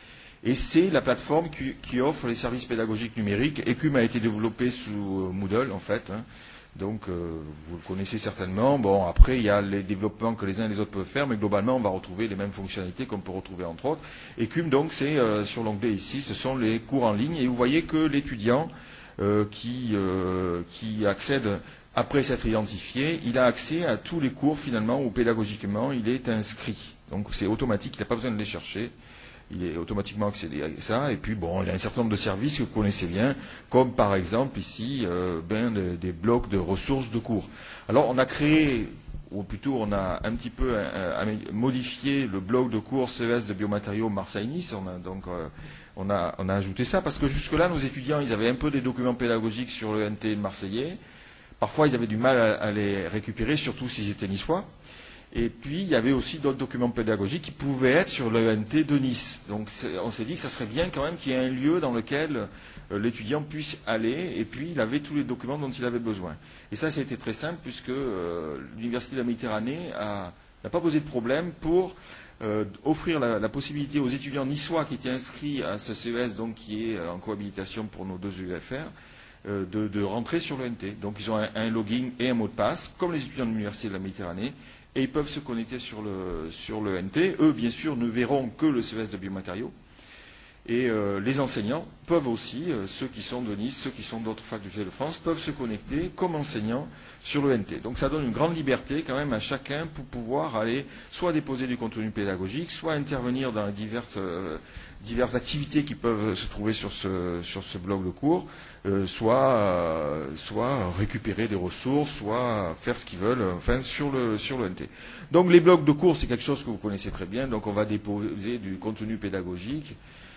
S2: Et c'est la plateforme qui offre les services pédagogiques numériques. Ecume a été développé sous Moodle, en fait. Hein. Donc, vous le connaissez certainement. Bon, après, il y a les développements que les uns et les autres peuvent faire, mais globalement, on va retrouver les mêmes fonctionnalités qu'on peut retrouver entre autres. Ecume, donc, c'est sur l'onglet ici, ce sont les cours en ligne. Et vous voyez que l'étudiant qui accède après s'être identifié, il a accès à tous les cours finalement où pédagogiquement il est inscrit. Donc, c'est automatique, il n'a pas besoin de les chercher. Il est automatiquement accédé à ça. Et puis, bon, il y a un certain nombre de services que vous connaissez bien, comme par exemple ici, des blocs de ressources de cours. Alors, on a créé, ou plutôt on a un petit peu modifié le bloc de cours CES de biomatériaux Marseille-Nice. On a ajouté ça parce que jusque-là, nos étudiants, ils avaient un peu des documents pédagogiques sur le NT marseillais. Parfois, ils avaient du mal à les récupérer, surtout s'ils étaient niçois. Et puis, il y avait aussi d'autres documents pédagogiques qui pouvaient être sur l'ENT de Nice. Donc, on s'est dit que ça serait bien quand même qu'il y ait un lieu dans lequel l'étudiant puisse aller, et puis il avait tous les documents dont il avait besoin. Et ça a été très simple, puisque l'Université de la Méditerranée n'a pas posé de problème pour offrir la possibilité aux étudiants niçois qui étaient inscrits à ce CES, donc qui est en cohabilitation pour nos deux UFR, de rentrer sur l'ENT. Donc, ils ont un login et un mot de passe, comme les étudiants de l'Université de la Méditerranée, et ils peuvent se connecter sur le NT. Eux, bien sûr, ne verront que le CES de biomatériaux. Et les enseignants peuvent aussi, ceux qui sont de Nice, ceux qui sont d'autres facultés de France, peuvent se connecter comme enseignants sur le NT. Donc ça donne une grande liberté quand même à chacun pour pouvoir aller soit déposer du contenu pédagogique, soit intervenir dans diverses activités qui peuvent se trouver sur ce bloc de cours, soit récupérer des ressources, soit faire ce qu'ils veulent, enfin sur le NT. Donc les blocs de cours, c'est quelque chose que vous connaissez très bien, donc on va déposer du contenu pédagogique.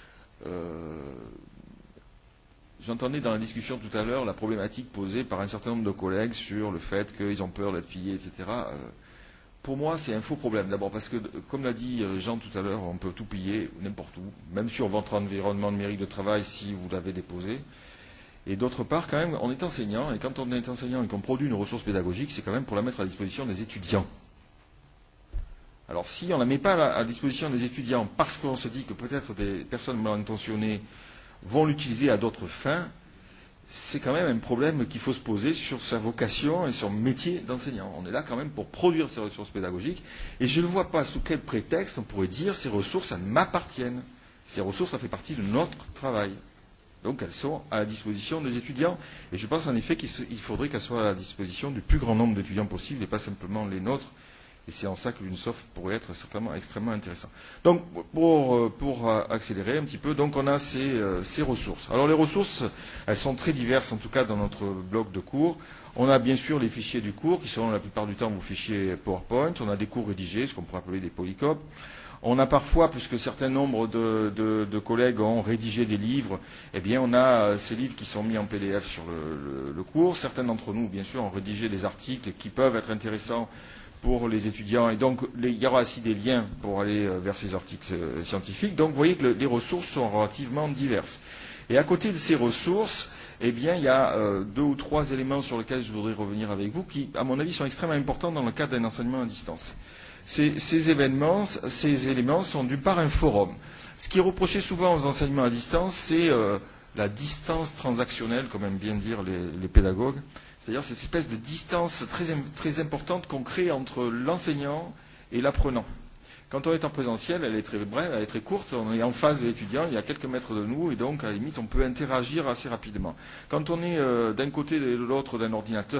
S2: J'entendais dans la discussion tout à l'heure la problématique posée par un certain nombre de collègues sur le fait qu'ils ont peur d'être pillés, etc. Pour moi, c'est un faux problème. D'abord parce que, comme l'a dit Jean tout à l'heure, on peut tout piller n'importe où, même sur votre environnement numérique de travail si vous l'avez déposé. Et d'autre part, quand même, on est enseignant, et quand on est enseignant et qu'on produit une ressource pédagogique, c'est quand même pour la mettre à disposition des étudiants. Alors, si on ne la met pas à disposition des étudiants parce qu'on se dit que peut-être des personnes mal intentionnées vont l'utiliser à d'autres fins, c'est quand même un problème qu'il faut se poser sur sa vocation et son métier d'enseignant. On est là quand même pour produire ces ressources pédagogiques, et je ne vois pas sous quel prétexte on pourrait dire ces ressources, ça m'appartiennent. Ces ressources, ça fait partie de notre travail. Donc elles sont à la disposition des étudiants, et je pense en effet qu'il faudrait qu'elles soient à la disposition du plus grand nombre d'étudiants possible, et pas simplement les nôtres. Et c'est en ça que l'UNSOF pourrait être certainement extrêmement intéressant. Donc, pour accélérer un petit peu, donc on a ces ressources. Alors les ressources, elles sont très diverses, en tout cas dans notre bloc de cours. On a bien sûr les fichiers du cours, qui sont la plupart du temps vos fichiers PowerPoint. On a des cours rédigés, ce qu'on pourrait appeler des polycopes. On a parfois, puisque un certain nombre de collègues ont rédigé des livres, eh bien on a ces livres qui sont mis en PDF sur le cours. Certains d'entre nous, bien sûr, ont rédigé des articles qui peuvent être intéressants pour les étudiants, et donc il y aura aussi des liens pour aller vers ces articles scientifiques. Donc vous voyez que les ressources sont relativement diverses. Et à côté de ces ressources, eh bien, il y a 2 ou 3 éléments sur lesquels je voudrais revenir avec vous, qui, à mon avis, sont extrêmement importants dans le cadre d'un enseignement à distance. Ces éléments sont d'une part un forum. Ce qui est reproché souvent aux enseignements à distance, c'est la distance transactionnelle, comme aiment bien dire les pédagogues. C'est-à-dire cette espèce de distance très importante qu'on crée entre l'enseignant et l'apprenant. Quand on est en présentiel, elle est très brève, elle est très courte, on est en face de l'étudiant, il y a quelques mètres de nous, et donc à la limite on peut interagir assez rapidement. Quand on est d'un côté et de l'autre d'un ordinateur,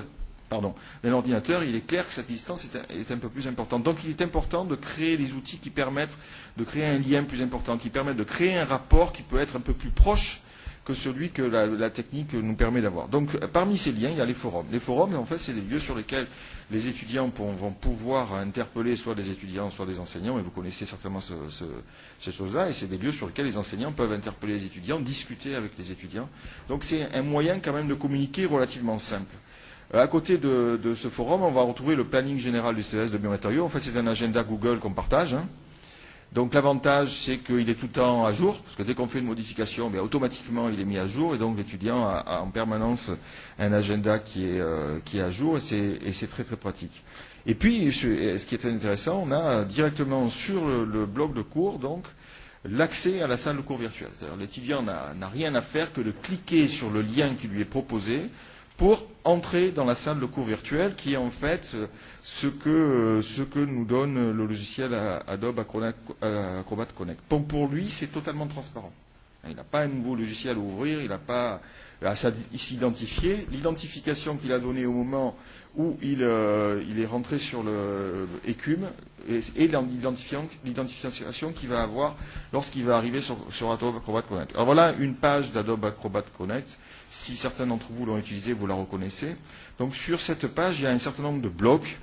S2: il est clair que cette distance est un peu plus importante. Donc il est important de créer des outils qui permettent de créer un lien plus important, qui permettent de créer un rapport qui peut être un peu plus proche que celui que la technique nous permet d'avoir. Donc, parmi ces liens, il y a les forums. Les forums, en fait, c'est des lieux sur lesquels les étudiants vont pouvoir interpeller soit des étudiants, soit des enseignants, et vous connaissez certainement ces choses-là, et c'est des lieux sur lesquels les enseignants peuvent interpeller les étudiants, discuter avec les étudiants. Donc, c'est un moyen quand même de communiquer relativement simple. À côté de ce forum, on va retrouver le planning général du CES de biomatériaux. En fait, c'est un agenda Google qu'on partage, hein. Donc l'avantage, c'est qu'il est tout le temps à jour, parce que dès qu'on fait une modification, bien, automatiquement il est mis à jour, et donc l'étudiant a en permanence un agenda qui est à jour, et c'est très très pratique. Et puis, ce qui est très intéressant, on a directement sur le bloc de cours, donc, l'accès à la salle de cours virtuelle. C'est-à-dire l'étudiant n'a rien à faire que de cliquer sur le lien qui lui est proposé pour entrer dans la salle de cours virtuelle, qui est en fait ce que nous donne le logiciel Adobe Acrobat Connect. Pour lui, c'est totalement transparent. Il n'a pas un nouveau logiciel à ouvrir, il n'a pas à s'identifier. L'identification qu'il a donnée au moment où il est rentré sur le Ecume et l'identification qu'il va avoir lorsqu'il va arriver sur Adobe Acrobat Connect. Alors voilà une page d'Adobe Acrobat Connect. Si certains d'entre vous l'ont utilisé, vous la reconnaissez. Donc sur cette page, il y a un certain nombre de blocs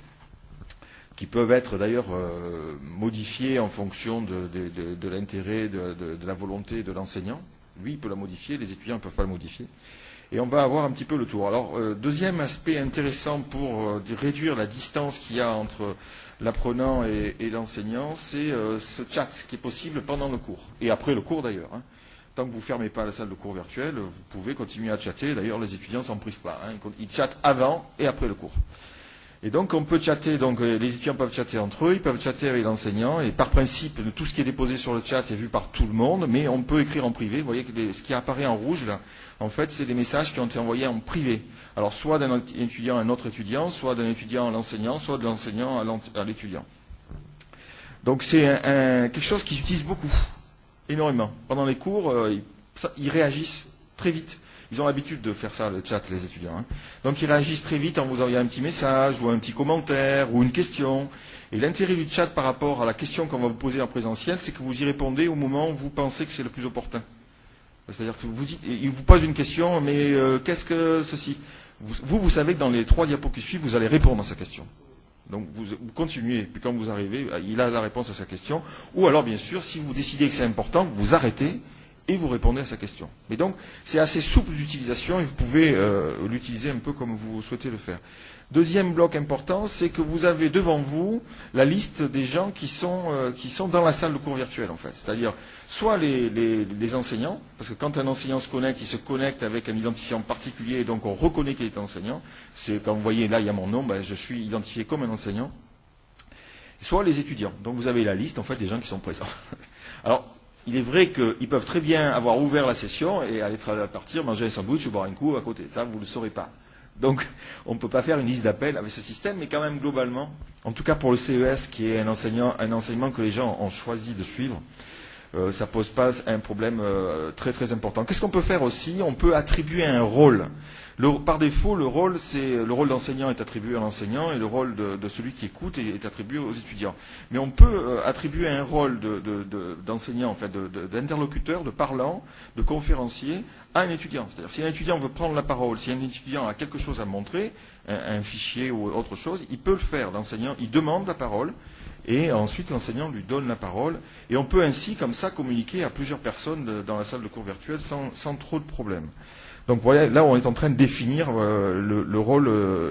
S2: qui peuvent être d'ailleurs modifiés en fonction de l'intérêt, de la volonté de l'enseignant. Lui, il peut la modifier, les étudiants ne peuvent pas la modifier. Et on va avoir un petit peu le tour. Alors, deuxième aspect intéressant pour réduire la distance qu'il y a entre l'apprenant et l'enseignant, c'est ce chat qui est possible pendant le cours. Et après le cours d'ailleurs. Hein. Tant que vous ne fermez pas la salle de cours virtuelle, vous pouvez continuer à chatter. D'ailleurs, les étudiants ne s'en privent pas. Hein. Ils chattent avant et après le cours. Et donc, on peut chatter, donc les étudiants peuvent chatter entre eux, ils peuvent chatter avec l'enseignant, et par principe, tout ce qui est déposé sur le chat est vu par tout le monde, mais on peut écrire en privé. Vous voyez que ce qui apparaît en rouge, là, en fait, c'est des messages qui ont été envoyés en privé. Alors, soit d'un étudiant à un autre étudiant, soit d'un étudiant à l'enseignant, soit de l'enseignant à l'étudiant. Donc, c'est quelque chose qu'ils utilisent beaucoup, énormément. Pendant les cours, ils réagissent très vite. Ils ont l'habitude de faire ça, le chat, les étudiants. Hein. Donc ils réagissent très vite en vous envoyant un petit message, ou un petit commentaire, ou une question. Et l'intérêt du chat par rapport à la question qu'on va vous poser en présentiel, c'est que vous y répondez au moment où vous pensez que c'est le plus opportun. C'est-à-dire que vous dites, il vous pose une question, mais qu'est-ce que ceci ? Vous savez que dans les 3 diapos qui suivent, vous allez répondre à sa question. Donc vous continuez, puis quand vous arrivez, il a la réponse à sa question. Ou alors, bien sûr, si vous décidez que c'est important, vous arrêtez et vous répondez à sa question. Mais donc, c'est assez souple d'utilisation et vous pouvez l'utiliser un peu comme vous souhaitez le faire. Deuxième bloc important, c'est que vous avez devant vous la liste des gens qui sont dans la salle de cours virtuelle, en fait. C'est-à-dire, soit les enseignants, parce que quand un enseignant se connecte, il se connecte avec un identifiant particulier, et donc on reconnaît qu'il est enseignant. C'est quand vous voyez là, il y a mon nom, ben, je suis identifié comme un enseignant. Soit les étudiants. Donc vous avez la liste, en fait, des gens qui sont présents. Alors, il est vrai qu'ils peuvent très bien avoir ouvert la session et aller partir, manger un sandwich ou boire un coup à côté. Ça, vous ne le saurez pas. Donc, on ne peut pas faire une liste d'appels avec ce système, mais quand même, globalement, en tout cas pour le CES, qui est un enseignement que les gens ont choisi de suivre, ça ne pose pas un problème très très important. Qu'est-ce qu'on peut faire aussi ? On peut attribuer un rôle. Par défaut, le rôle d'enseignant est attribué à l'enseignant et le rôle de celui qui écoute est attribué aux étudiants. Mais on peut attribuer un rôle d'enseignant, en fait, d'interlocuteur, de parlant, de conférencier à un étudiant. C'est-à-dire, si un étudiant veut prendre la parole, si un étudiant a quelque chose à montrer, un fichier ou autre chose, il peut le faire. L'enseignant, il demande la parole. Et ensuite, l'enseignant lui donne la parole. Et on peut ainsi, comme ça, communiquer à plusieurs personnes dans la salle de cours virtuelle sans trop de problèmes. Donc voilà, là on est en train de définir le rôle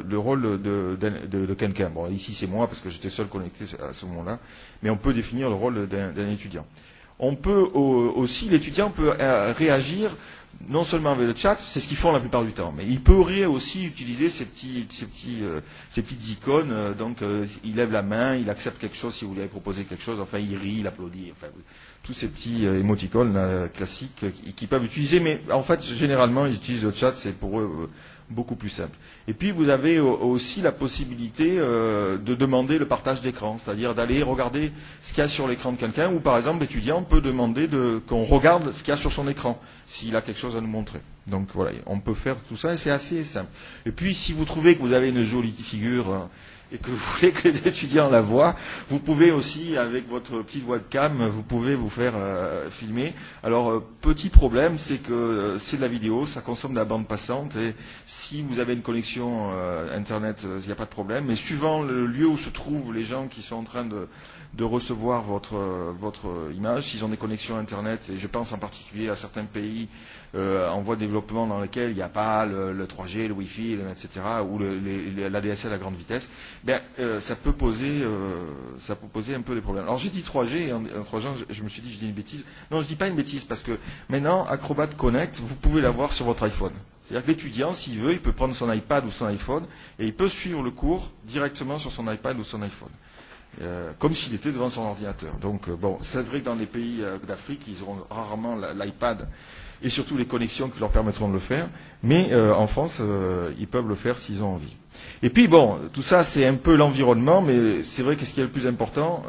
S2: de quelqu'un. Bon, ici c'est moi parce que j'étais seul connecté à ce moment-là, mais on peut définir le rôle d'un étudiant. On peut aussi, l'étudiant peut réagir non seulement avec le chat, c'est ce qu'ils font la plupart du temps, mais il peut aussi utiliser ces petites icônes. Donc il lève la main, il accepte quelque chose si vous lui avez proposé quelque chose, enfin il rit, il applaudit, enfin tous ces petits émoticônes classiques qui peuvent utiliser, mais en fait généralement ils utilisent le chat, c'est pour eux beaucoup plus simple. Et puis vous avez aussi la possibilité de demander le partage d'écran, c'est-à-dire d'aller regarder ce qu'il y a sur l'écran de quelqu'un, ou par exemple l'étudiant peut demander qu'on regarde ce qu'il y a sur son écran, s'il a quelque chose à nous montrer. Donc voilà, on peut faire tout ça et c'est assez simple. Et puis si vous trouvez que vous avez une jolie figure et que vous voulez que les étudiants la voient, vous pouvez aussi, avec votre petite webcam, vous pouvez vous faire filmer. Alors, petit problème, c'est que c'est de la vidéo, ça consomme de la bande passante, et si vous avez une connexion Internet, il n'y a pas de problème. Mais suivant le lieu où se trouvent les gens qui sont en train de recevoir votre image, s'ils ont des connexions Internet, et je pense en particulier à certains pays en voie de développement dans lesquels il n'y a pas le 3G, le Wi-Fi, etc., ou l'ADSL à grande vitesse, bien, ça peut poser un peu des problèmes. Alors j'ai dit 3G, et en 3G, je me suis dit, je dis une bêtise. Non, je ne dis pas une bêtise, parce que maintenant, Acrobat Connect, vous pouvez l'avoir sur votre iPhone. C'est-à-dire que l'étudiant, s'il veut, il peut prendre son iPad ou son iPhone, et il peut suivre le cours directement sur son iPad ou son iPhone. comme s'il était devant son ordinateur. Donc bon, c'est vrai que dans les pays d'Afrique, ils auront rarement l'iPad et surtout les connexions qui leur permettront de le faire, mais en France, ils peuvent le faire s'ils ont envie. Et puis bon, tout ça c'est un peu l'environnement, mais c'est vrai que ce qui est le plus important,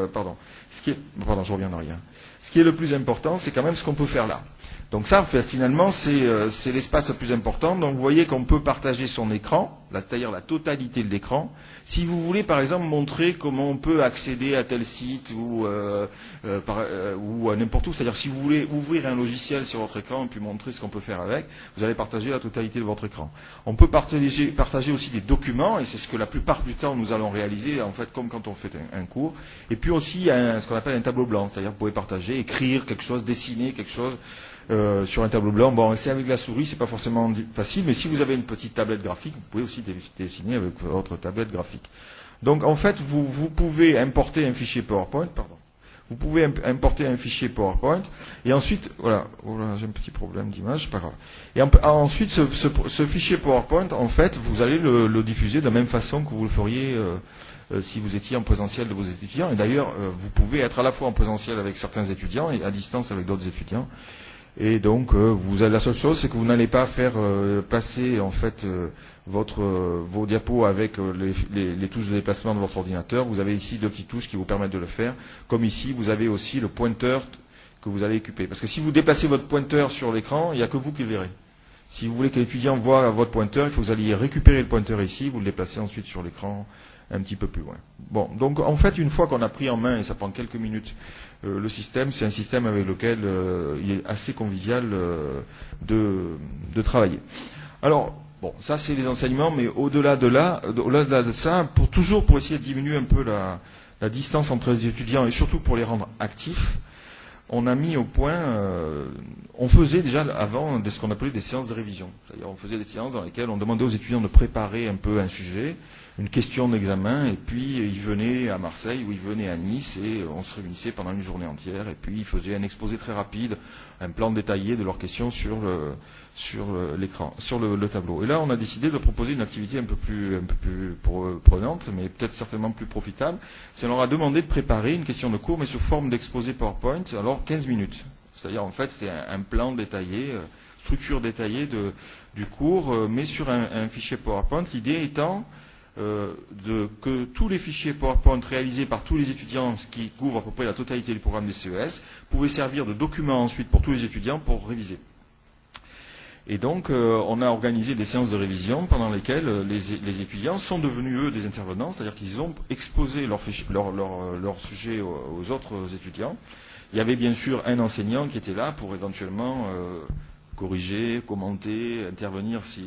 S2: je reviens en arrière. Ce qui est le plus important, c'est quand même ce qu'on peut faire là. Donc ça, finalement, c'est l'espace le plus important. Donc vous voyez qu'on peut partager son écran, c'est-à-dire la totalité de l'écran. Si vous voulez, par exemple, montrer comment on peut accéder à tel site ou à n'importe où, c'est-à-dire si vous voulez ouvrir un logiciel sur votre écran et puis montrer ce qu'on peut faire avec, vous allez partager la totalité de votre écran. On peut partager aussi des documents, et c'est ce que la plupart du temps nous allons réaliser, en fait, comme quand on fait un cours. Et puis aussi, ce qu'on appelle un tableau blanc, c'est-à-dire vous pouvez partager, écrire quelque chose, dessiner quelque chose. Sur un tableau blanc, bon, c'est avec la souris, c'est pas forcément facile, mais si vous avez une petite tablette graphique, vous pouvez aussi dessiner avec votre tablette graphique. Donc, en fait, vous pouvez importer un fichier PowerPoint, Vous pouvez importer un fichier PowerPoint, et ensuite, voilà, j'ai un petit problème d'image, c'est pas grave. Et ensuite, ce fichier PowerPoint, en fait, vous allez le diffuser de la même façon que vous le feriez si vous étiez en présentiel de vos étudiants. Et d'ailleurs, vous pouvez être à la fois en présentiel avec certains étudiants et à distance avec d'autres étudiants. Et donc, la seule chose, c'est que vous n'allez pas faire passer en fait vos diapos avec les touches de déplacement de votre ordinateur. Vous avez ici 2 petites touches qui vous permettent de le faire. Comme ici, vous avez aussi le pointeur que vous allez occuper. Parce que si vous déplacez votre pointeur sur l'écran, il n'y a que vous qui le verrez. Si vous voulez que l'étudiant voit votre pointeur, il faut que vous alliez récupérer le pointeur ici, vous le déplacez ensuite sur l'écran un petit peu plus loin. Bon, donc en fait, une fois qu'on a pris en main, et ça prend quelques minutes, le système, c'est un système avec lequel il est assez convivial de travailler. Alors, bon, ça c'est les enseignements, mais au-delà de ça, pour essayer de diminuer un peu la distance entre les étudiants et surtout pour les rendre actifs, on a mis au point, on faisait déjà avant ce qu'on appelait des séances de révision. C'est-à-dire on faisait des séances dans lesquelles on demandait aux étudiants de préparer un peu un sujet, une question d'examen, et puis ils venaient à Marseille ou ils venaient à Nice et on se réunissait pendant une journée entière et puis ils faisaient un exposé très rapide, un plan détaillé de leurs questions sur l'écran, sur le tableau. Et là, on a décidé de proposer une activité un peu plus prenante, mais peut-être certainement plus profitable. C'est on leur a demandé de préparer une question de cours, mais sous forme d'exposé PowerPoint, alors 15 minutes. C'est-à-dire, en fait, c'était un plan détaillé, structure détaillée du cours, mais sur un fichier PowerPoint. L'idée étant que tous les fichiers PowerPoint réalisés par tous les étudiants, ce qui couvre à peu près la totalité du programme des CES, pouvaient servir de document ensuite pour tous les étudiants pour réviser. Et donc, on a organisé des séances de révision pendant lesquelles les étudiants sont devenus, eux, des intervenants, c'est-à-dire qu'ils ont exposé leur sujet aux autres étudiants. Il y avait bien sûr un enseignant qui était là pour éventuellement corriger, commenter, intervenir si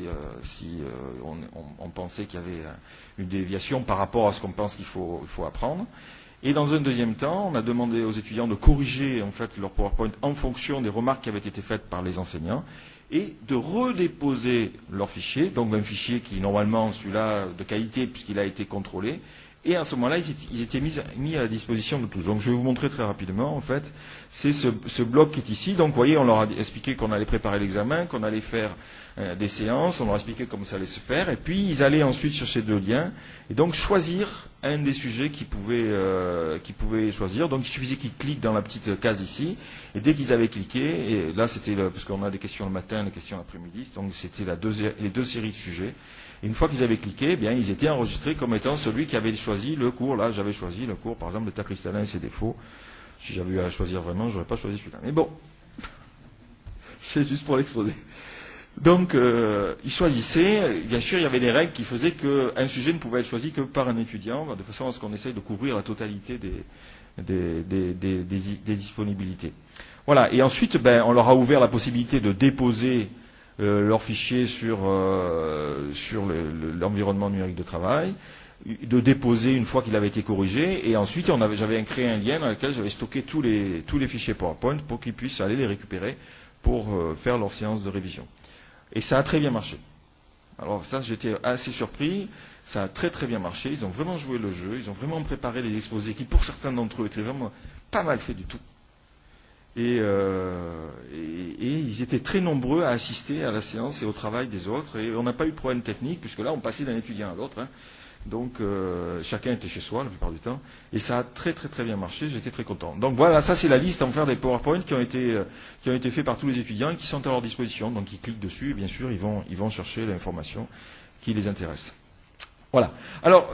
S2: on pensait qu'il y avait une déviation par rapport à ce qu'on pense qu'il faut apprendre. Et dans un deuxième temps, on a demandé aux étudiants de corriger en fait leur PowerPoint en fonction des remarques qui avaient été faites par les enseignants et de redéposer leur fichier, donc un fichier qui normalement celui-là de qualité puisqu'il a été contrôlé. Et à ce moment-là, ils étaient mis à la disposition de tous. Donc je vais vous montrer très rapidement, en fait, c'est ce bloc qui est ici. Donc vous voyez, on leur a expliqué qu'on allait préparer l'examen, qu'on allait faire des séances, on leur a expliqué comment ça allait se faire, et puis ils allaient ensuite sur ces 2 liens, et donc choisir un des sujets qu'ils pouvaient choisir. Donc il suffisait qu'ils cliquent dans la petite case ici, et dès qu'ils avaient cliqué, et là c'était, parce qu'on a des questions le matin, des questions l'après-midi, donc c'était les 2 séries de sujets. Et une fois qu'ils avaient cliqué, eh bien, ils étaient enregistrés comme étant celui qui avait choisi le cours. Là, j'avais choisi le cours, par exemple, de tas cristallin et ses défauts. Si j'avais eu à choisir vraiment, je n'aurais pas choisi celui-là. Mais bon, c'est juste pour l'exposer. Donc, ils choisissaient. Bien sûr, il y avait des règles qui faisaient qu'un sujet ne pouvait être choisi que par un étudiant, de façon à ce qu'on essaye de couvrir la totalité des disponibilités. Voilà. Et ensuite, on leur a ouvert la possibilité de déposer leur fichier sur l'environnement numérique de travail, de déposer une fois qu'il avait été corrigé, et ensuite j'avais créé un lien dans lequel j'avais stocké tous les fichiers PowerPoint pour qu'ils puissent aller les récupérer pour faire leur séance de révision. Et ça a très bien marché. Alors ça, j'étais assez surpris, ça a très très bien marché, ils ont vraiment joué le jeu, ils ont vraiment préparé des exposés qui pour certains d'entre eux étaient vraiment pas mal faits du tout. Et ils étaient très nombreux à assister à la séance et au travail des autres. Et on n'a pas eu de problème technique, puisque là, on passait d'un étudiant à l'autre. Hein. Donc, chacun était chez soi la plupart du temps. Et ça a très très très bien marché, j'étais très content. Donc voilà, ça c'est la liste en faire des PowerPoint qui ont été faits par tous les étudiants et qui sont à leur disposition. Donc ils cliquent dessus et bien sûr, ils vont chercher l'information qui les intéresse. Voilà. Alors,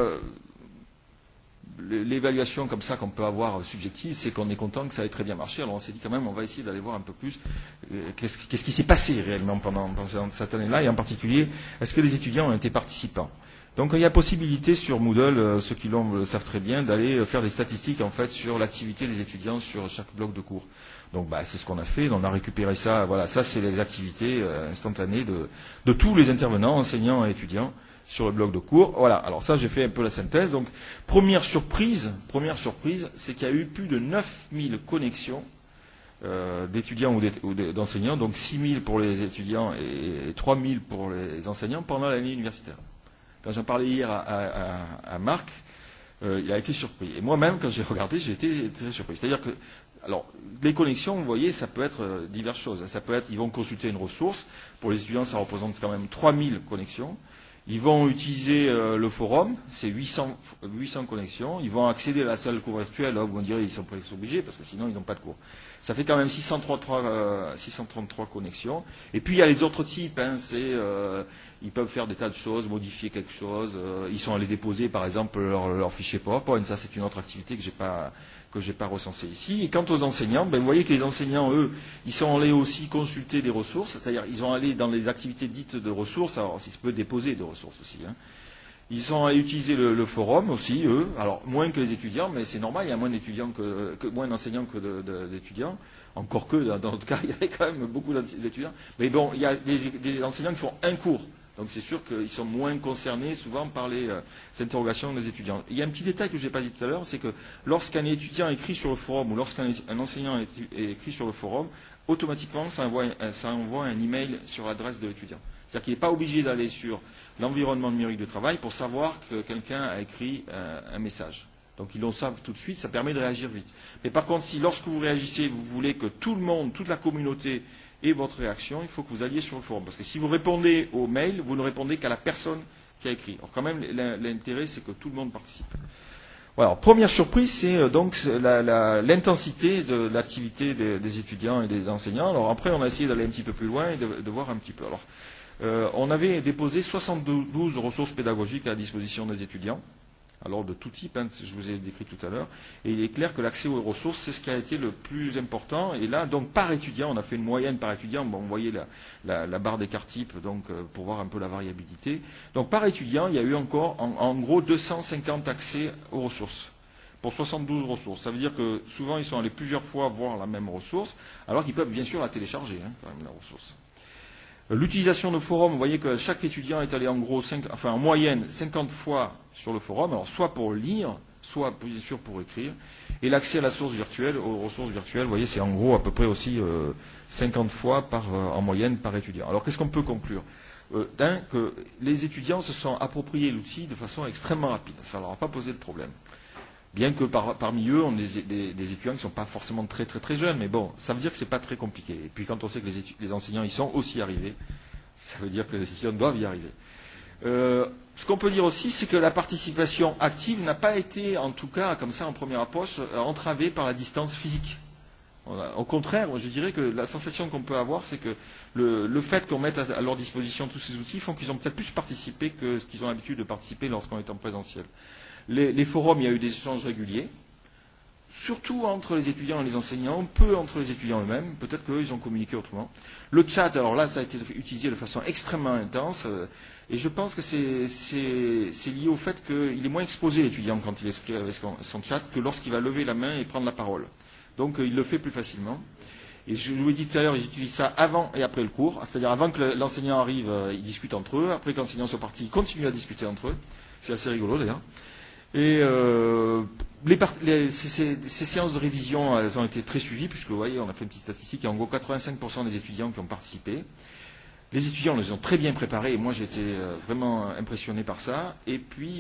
S2: l'évaluation comme ça qu'on peut avoir subjective, c'est qu'on est content que ça ait très bien marché. Alors on s'est dit quand même, on va essayer d'aller voir un peu plus qu'est-ce qui s'est passé réellement pendant cette année-là, et en particulier, est-ce que les étudiants ont été participants. Donc il y a possibilité sur Moodle, ceux qui le savent très bien, d'aller faire des statistiques en fait sur l'activité des étudiants sur chaque bloc de cours. Donc c'est ce qu'on a fait, on a récupéré ça, voilà, ça c'est les activités instantanées de tous les intervenants, enseignants et étudiants, sur le bloc de cours. Voilà, alors ça j'ai fait un peu la synthèse. Donc première surprise, c'est qu'il y a eu plus de 9000 connexions d'étudiants ou d'enseignants, donc 6000 pour les étudiants et 3000 pour les enseignants pendant l'année universitaire. Quand j'en parlais hier à Marc, il a été surpris. Et moi-même, quand j'ai regardé, j'ai été très surpris. C'est-à-dire que, alors, les connexions, vous voyez, ça peut être diverses choses. Ça peut être, ils vont consulter une ressource. Pour les étudiants, ça représente quand même 3000 connexions. Ils vont utiliser le forum, c'est 800 connexions. Ils vont accéder à la salle de cours virtuelle, là où on dirait qu'ils sont presque obligés, parce que sinon ils n'ont pas de cours. Ça fait quand même 633 connexions. Et puis il y a les autres types, hein, ils peuvent faire des tas de choses, modifier quelque chose. Ils sont allés déposer par exemple leur fichier PowerPoint. Ça c'est une autre activité que j'ai pas recensée ici. Et quant aux enseignants, vous voyez que les enseignants, eux, ils sont allés aussi consulter des ressources, c'est-à-dire ils sont allés dans les activités dites de ressources, alors ils peuvent déposer des ressources aussi. Hein. Ils sont allés utiliser le forum aussi, eux, alors moins que les étudiants, mais c'est normal, il y a moins d'étudiants moins d'enseignants que d'étudiants, encore que dans notre cas, il y avait quand même beaucoup d'étudiants. Mais bon, il y a des enseignants qui font un cours. Donc c'est sûr qu'ils sont moins concernés souvent par les interrogations des étudiants. Il y a un petit détail que je n'ai pas dit tout à l'heure, c'est que lorsqu'un étudiant écrit sur le forum ou lorsqu'un enseignant écrit sur le forum, automatiquement ça envoie un email sur l'adresse de l'étudiant. C'est-à-dire qu'il n'est pas obligé d'aller sur l'environnement numérique de travail pour savoir que quelqu'un a écrit un message. Donc ils le savent tout de suite, ça permet de réagir vite. Mais par contre, si lorsque vous réagissez, vous voulez que tout le monde, toute la communauté et votre réaction, il faut que vous alliez sur le forum. Parce que si vous répondez au mail, vous ne répondez qu'à la personne qui a écrit. Alors quand même, l'intérêt, c'est que tout le monde participe. Voilà, alors, première surprise, c'est donc l'intensité de l'activité des étudiants et des enseignants. Alors après, on a essayé d'aller un petit peu plus loin et de voir un petit peu. Alors, on avait déposé 72 ressources pédagogiques à la disposition des étudiants. Alors de tout type, hein, je vous ai décrit tout à l'heure, et il est clair que l'accès aux ressources, c'est ce qui a été le plus important, et là, donc par étudiant, on a fait une moyenne par étudiant, bon, vous voyez la barre d'écart type, donc pour voir un peu la variabilité. Donc par étudiant, il y a eu encore, en gros, 250 accès aux ressources, pour 72 ressources. Ça veut dire que souvent, ils sont allés plusieurs fois voir la même ressource, alors qu'ils peuvent bien sûr la télécharger, hein, quand même, la ressource. L'utilisation de forum, vous voyez que chaque étudiant est allé en gros, en moyenne, 50 fois sur le forum, alors soit pour lire, soit bien sûr pour écrire. Et l'accès à la source virtuelle, aux ressources virtuelles, vous voyez, c'est en gros à peu près aussi 50 fois en moyenne par étudiant. Alors qu'est-ce qu'on peut conclure que les étudiants se sont appropriés l'outil de façon extrêmement rapide. Ça ne leur a pas posé de problème. Bien que parmi eux, on a des étudiants qui ne sont pas forcément très très très jeunes, mais bon, ça veut dire que ce n'est pas très compliqué. Et puis quand on sait que les enseignants y sont aussi arrivés, ça veut dire que les étudiants doivent y arriver. Ce qu'on peut dire aussi, c'est que la participation active n'a pas été, en tout cas, comme ça en première approche, entravée par la distance physique. Au contraire, je dirais que la sensation qu'on peut avoir, c'est que le fait qu'on mette à leur disposition tous ces outils font qu'ils ont peut-être plus participé que ce qu'ils ont l'habitude de participer lorsqu'on est en présentiel. Les forums, il y a eu des échanges réguliers, surtout entre les étudiants et les enseignants, peu entre les étudiants eux-mêmes, peut-être qu'eux, ils ont communiqué autrement. Le chat, alors là, ça a été utilisé de façon extrêmement intense, et je pense que c'est lié au fait qu'il est moins exposé, l'étudiant, quand il explique avec son chat, que lorsqu'il va lever la main et prendre la parole. Donc, il le fait plus facilement. Et je vous l'ai dit tout à l'heure, ils utilisent ça avant et après le cours, c'est-à-dire avant que l'enseignant arrive, ils discutent entre eux, après que l'enseignant soit parti, ils continuent à discuter entre eux. C'est assez rigolo, d'ailleurs. Et ces séances de révision, elles ont été très suivies, puisque vous voyez, on a fait une petite statistique, il y a en gros 85% des étudiants qui ont participé. Les étudiants les ont très bien préparés, et moi j'ai été vraiment impressionné par ça. Et puis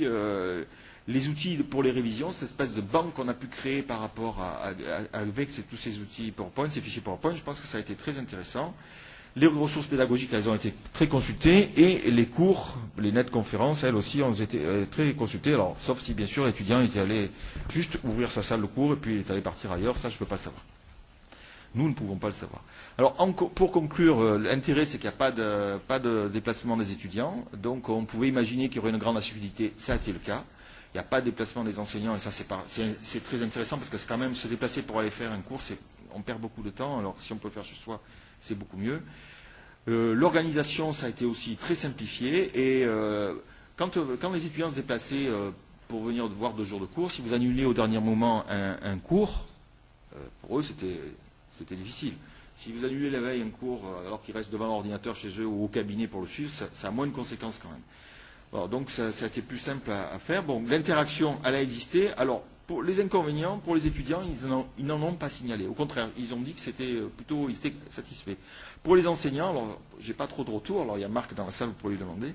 S2: les outils pour les révisions, cette espèce de banque qu'on a pu créer par rapport avec tous ces outils PowerPoint, ces fichiers PowerPoint, je pense que ça a été très intéressant. Les ressources pédagogiques, elles ont été très consultées, et les cours, les net conférences, elles aussi, ont été très consultées. Alors, sauf si, bien sûr, l'étudiant était allé juste ouvrir sa salle de cours et puis il est allé partir ailleurs, ça, je ne peux pas le savoir. Nous ne pouvons pas le savoir. Alors, pour conclure, l'intérêt, c'est qu'il n'y a pas de déplacement des étudiants. Donc, on pouvait imaginer qu'il y aurait une grande assiduité. Ça a été le cas. Il n'y a pas de déplacement des enseignants, et ça, c'est très intéressant, parce que c'est quand même se déplacer pour aller faire un cours, on perd beaucoup de temps. Alors, si on peut le faire chez soi, c'est beaucoup mieux. L'organisation, ça a été aussi très simplifié. Et quand les étudiants se déplaçaient pour venir voir 2 jours de cours, si vous annulez au dernier moment un cours, pour eux, c'était difficile. Si vous annulez la veille un cours alors qu'ils restent devant l'ordinateur chez eux ou au cabinet pour le suivre, ça a moins de conséquences quand même. Alors, donc ça a été plus simple à faire. Bon, l'interaction, elle a existé. Alors, pour les inconvénients, pour les étudiants, ils n'en ont pas signalé. Au contraire, ils ont dit que ils étaient satisfaits. Pour les enseignants, alors, j'ai pas trop de retour. Alors, il y a Marc dans la salle, vous pourrez lui demander.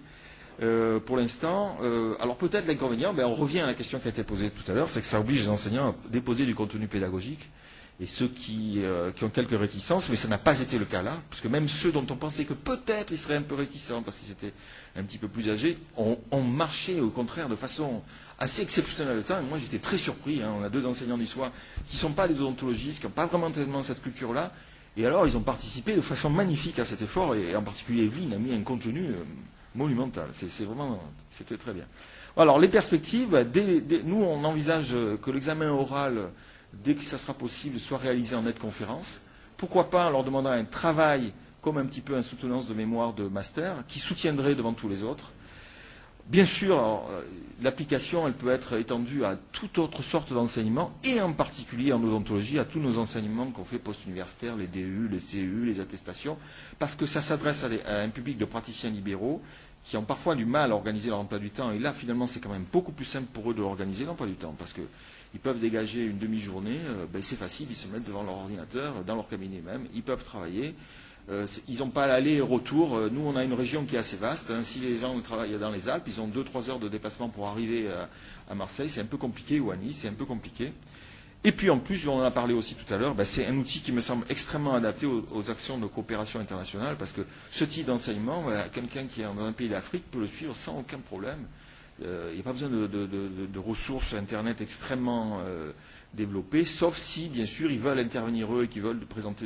S2: Pour l'instant, alors peut-être l'inconvénient, on revient à la question qui a été posée tout à l'heure, c'est que ça oblige les enseignants à déposer du contenu pédagogique. Et ceux qui ont quelques réticences, mais ça n'a pas été le cas là, parce que même ceux dont on pensait que peut-être ils seraient un peu réticents parce qu'ils étaient un petit peu plus âgés, ont marché au contraire de façon assez exceptionnelle le temps. Et moi j'étais très surpris, on a 2 enseignants niçois qui ne sont pas des odontologistes, qui n'ont pas vraiment tellement cette culture-là, et alors ils ont participé de façon magnifique à cet effort, et en particulier Evelyne a mis un contenu monumental. C'était très bien. Alors les perspectives, nous on envisage que l'examen oral, dès que ça sera possible, soit réalisé en net conférence. Pourquoi pas en leur demandant un travail, comme un petit peu une soutenance de mémoire de master, qui soutiendrait devant tous les autres. Bien sûr, l'application, elle peut être étendue à toute autre sorte d'enseignement, et en particulier en odontologie, à tous nos enseignements qu'on fait post-universitaires, les DU, les CU, les attestations, parce que ça s'adresse à un public de praticiens libéraux qui ont parfois du mal à organiser leur emploi du temps, et là, finalement, c'est quand même beaucoup plus simple pour eux de l'organiser, l'emploi du temps, parce que ils peuvent dégager une demi-journée, c'est facile, ils se mettent devant leur ordinateur, dans leur cabinet même, ils peuvent travailler. Ils n'ont pas l'aller-retour. Nous, on a une région qui est assez vaste. Si les gens travaillent dans les Alpes, ils ont 2-3 heures de déplacement pour arriver à Marseille. C'est un peu compliqué, ou à Nice, c'est un peu compliqué. Et puis en plus, on en a parlé aussi tout à l'heure, c'est un outil qui me semble extrêmement adapté aux actions de coopération internationale, parce que ce type d'enseignement, quelqu'un qui est dans un pays d'Afrique peut le suivre sans aucun problème. Il n'y a pas besoin de ressources Internet extrêmement développées, sauf si, bien sûr, ils veulent intervenir eux et qu'ils veulent présenter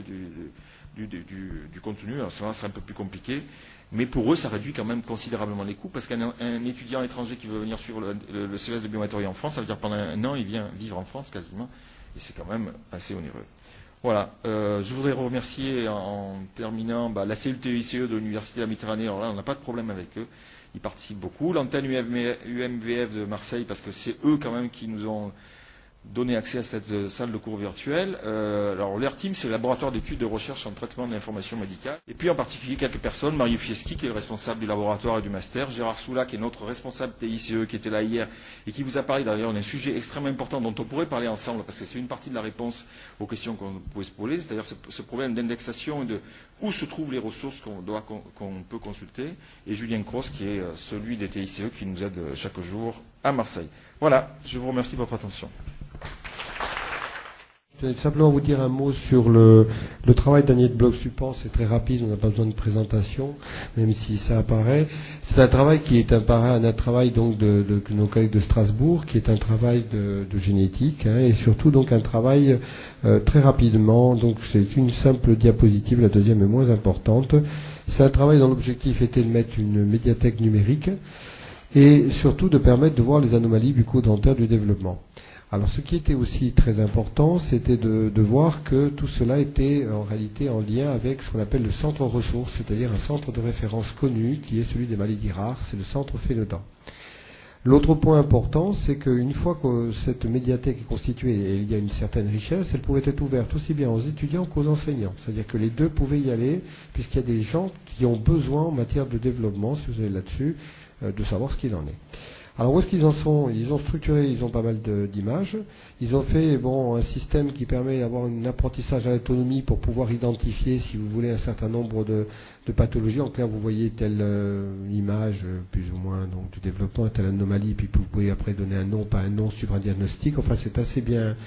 S2: du contenu. Alors ça sera un peu plus compliqué, mais pour eux, ça réduit quand même considérablement les coûts, parce qu'un étudiant étranger qui veut venir suivre le CES de biométrie en France, ça veut dire pendant 1 an, il vient vivre en France quasiment, et c'est quand même assez onéreux. Voilà, je voudrais remercier en terminant la cellule TICE de l'Université de la Méditerranée. Alors là, on n'a pas de problème avec eux. Ils participent beaucoup. L'antenne UMVF de Marseille, parce que c'est eux quand même qui nous ont donné accès à cette salle de cours virtuelle. Alors l'ERTIM, c'est le laboratoire d'études de recherche en traitement de l'information médicale. Et puis en particulier quelques personnes, Mario Fieschi, qui est le responsable du laboratoire et du master, Gérard Soula, qui est notre responsable TICE, qui était là hier, et qui vous a parlé d'ailleurs d'un sujet extrêmement important dont on pourrait parler ensemble, parce que c'est une partie de la réponse aux questions qu'on pouvait se poser, c'est-à-dire ce problème d'indexation et de où se trouvent les ressources qu'on peut consulter, et Julien Cross, qui est celui des TICE, qui nous aide chaque jour à Marseille. Voilà, je vous remercie de votre attention.
S1: Je vais simplement vous dire un mot sur le travail d'Agnès Bloch-Support. C'est très rapide, on n'a pas besoin de présentation, même si ça apparaît. C'est un travail qui est un travail donc de nos collègues de Strasbourg, qui est un travail de génétique, et surtout donc un travail très rapidement. Donc c'est une simple diapositive, la deuxième est moins importante. C'est un travail dont l'objectif était de mettre une médiathèque numérique et surtout de permettre de voir les anomalies bucco-dentaires du développement. Alors ce qui était aussi très important, c'était de voir que tout cela était en réalité en lien avec ce qu'on appelle le centre ressources, c'est-à-dire un centre de référence connu qui est celui des maladies rares, c'est le centre Fénodan. L'autre point important, c'est qu'une fois que cette médiathèque est constituée et il y a une certaine richesse, elle pouvait être ouverte aussi bien aux étudiants qu'aux enseignants. C'est-à-dire que les deux pouvaient y aller, puisqu'il y a des gens qui ont besoin en matière de développement, si vous allez là-dessus, de savoir ce qu'il en est. Alors où est-ce qu'ils en sont? Ils ont structuré, ils ont pas mal d'images. Ils ont fait un système qui permet d'avoir un apprentissage à l'autonomie pour pouvoir identifier, si vous voulez, un certain nombre de pathologies. En clair, vous voyez telle image, plus ou moins, donc du développement, telle anomalie, puis vous pouvez après donner un nom, pas un nom, suivre un diagnostic. Enfin, c'est assez bien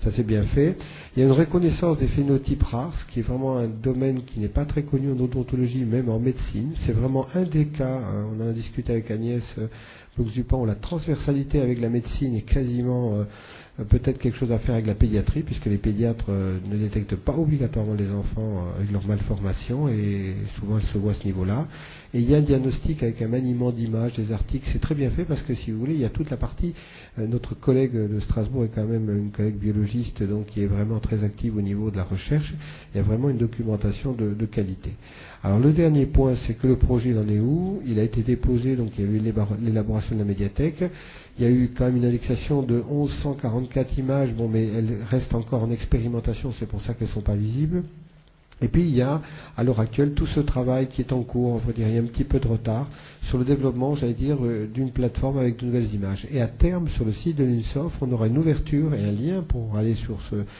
S1: fait. Il y a une reconnaissance des phénotypes rares, ce qui est vraiment un domaine qui n'est pas très connu en odontologie, même en médecine. C'est vraiment un des cas, on en a discuté avec Agnès Bloch-Zupan, où la transversalité avec la médecine est quasiment peut-être quelque chose à faire avec la pédiatrie, puisque les pédiatres ne détectent pas obligatoirement les enfants avec leur malformation, et souvent elles se voient à ce niveau-là. Et il y a un diagnostic avec un maniement d'images, des articles, c'est très bien fait, parce que si vous voulez, il y a toute la partie, notre collègue de Strasbourg est quand même une collègue biologiste, donc qui est vraiment très active au niveau de la recherche. Il y a vraiment une documentation de qualité. Alors le dernier point, c'est que le projet, il en est où? Il a été déposé, donc il y a eu l'élaboration de la médiathèque. Il y a eu quand même une indexation de 1144 images, mais elles restent encore en expérimentation, c'est pour ça qu'elles ne sont pas visibles. Et puis il y a, à l'heure actuelle, tout ce travail qui est en cours, on va dire, il y a un petit peu de retard sur le développement, j'allais dire, d'une plateforme avec de nouvelles images. Et à terme, sur le site de l'UNSOF, on aura une ouverture et un lien pour aller sur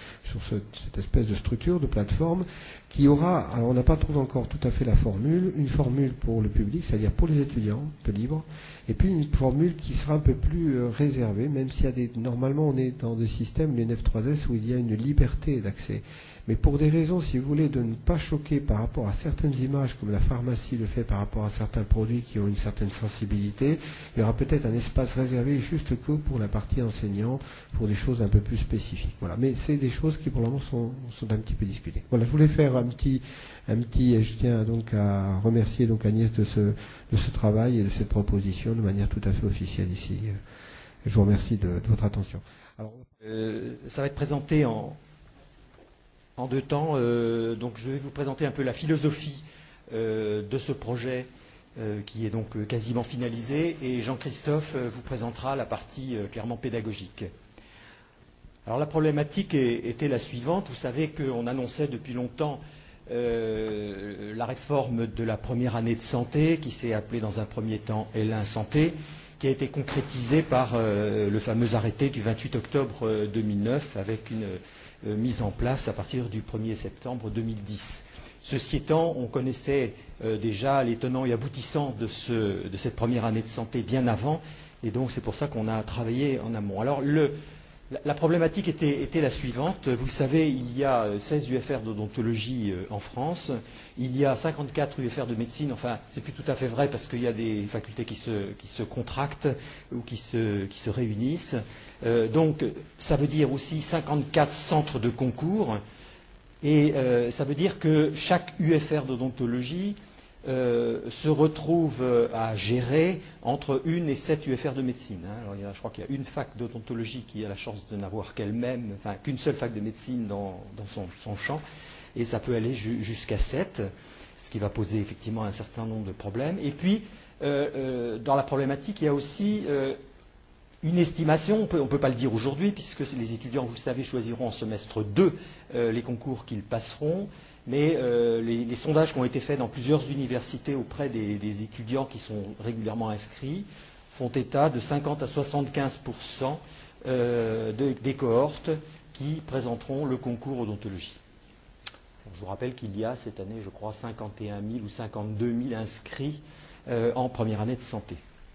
S1: cette espèce de structure, de plateforme, qui aura, alors on n'a pas trouvé encore tout à fait la formule, une formule pour le public, c'est-à-dire pour les étudiants, un peu libre, et puis une formule qui sera un peu plus réservée, même s'il y a normalement on est dans des systèmes, les NF3S, où il y a une liberté d'accès. Mais pour des raisons, si vous voulez, de ne pas choquer par rapport à certaines images, comme la pharmacie le fait par rapport à certains produits qui ont une certaine sensibilité, il y aura peut-être un espace réservé juste que pour la partie enseignant, pour des choses un peu plus spécifiques. Voilà. Mais c'est des choses qui pour le moment sont un petit peu discutées. Voilà, je voulais faire un petit, je tiens donc à remercier donc Agnès de ce travail et de cette proposition de manière tout à fait officielle ici. Je vous remercie de votre attention. Alors,
S3: ça va être présenté en deux temps. Donc je vais vous présenter un peu la philosophie de ce projet qui est donc quasiment finalisé, et Jean-Christophe vous présentera la partie clairement pédagogique. Alors la problématique était la suivante. Vous savez qu'on annonçait depuis longtemps la réforme de la première année de santé, qui s'est appelée dans un premier temps L1 Santé, qui a été concrétisée par le fameux arrêté du 28 octobre 2009, avec une mise en place à partir du 1er septembre 2010. Ceci étant, on connaissait déjà les tenants et aboutissants de cette première année de santé bien avant, et donc c'est pour ça qu'on a travaillé en amont. Alors la problématique était la suivante. Vous le savez, il y a 16 UFR d'odontologie en France, il y a 54 UFR de médecine, enfin c'est plus tout à fait vrai parce qu'il y a des facultés qui se contractent ou qui se réunissent. Donc ça veut dire aussi 54 centres de concours, et ça veut dire que chaque UFR d'odontologie se retrouve à gérer entre 1 et 7 UFR de médecine. Alors, je crois qu'il y a une fac d'odontologie qui a la chance de n'avoir qu'elle-même, enfin qu'une seule fac de médecine dans son champ, et ça peut aller jusqu'à 7, ce qui va poser effectivement un certain nombre de problèmes. Et puis, dans la problématique, il y a aussi une estimation, on ne peut pas le dire aujourd'hui, puisque les étudiants, vous le savez, choisiront en semestre 2 les concours qu'ils passeront, mais les sondages qui ont été faits dans plusieurs universités auprès des étudiants qui sont régulièrement inscrits font état de 50 à 75% des cohortes qui présenteront le concours odontologie. Je vous rappelle qu'il y a cette année, je crois, 51 000 ou 52 000 inscrits en première année de santé.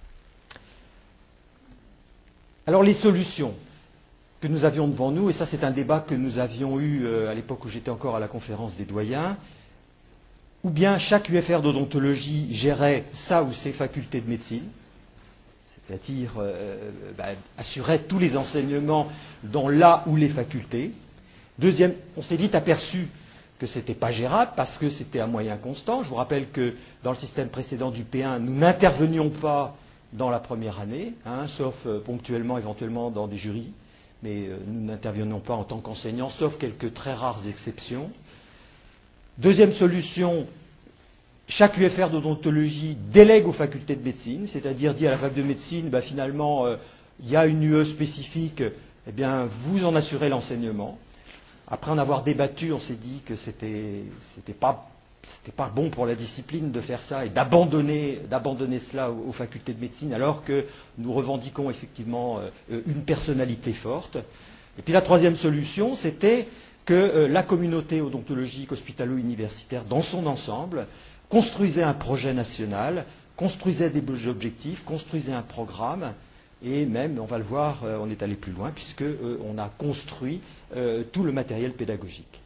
S3: Alors les solutions que nous avions devant nous, et ça c'est un débat que nous avions eu à l'époque où j'étais encore à la conférence des doyens, ou bien chaque UFR d'odontologie gérait sa ou ses facultés de médecine, c'est-à-dire assurait tous les enseignements dans la ou les facultés. Deuxième, on s'est vite aperçu que ce n'était pas gérable parce que c'était à moyens constants. Je vous rappelle que dans le système précédent du P1, nous n'intervenions pas dans la première année, sauf ponctuellement, éventuellement dans des jurys, mais nous n'intervenions pas en tant qu'enseignants, sauf quelques très rares exceptions. Deuxième solution, chaque UFR d'odontologie délègue aux facultés de médecine, c'est-à-dire dit à la fac de médecine, finalement, il y a une UE spécifique, eh bien, vous en assurez l'enseignement. Après en avoir débattu, on s'est dit que c'était pas c'était pas bon pour la discipline de faire ça et d'abandonner cela aux facultés de médecine, alors que nous revendiquons effectivement une personnalité forte. Et puis la troisième solution, c'était que la communauté odontologique hospitalo-universitaire dans son ensemble construisait un projet national, construisait des objectifs, construisait un programme, et même, on va le voir, on est allé plus loin, puisqu'on a construit tout le matériel pédagogique.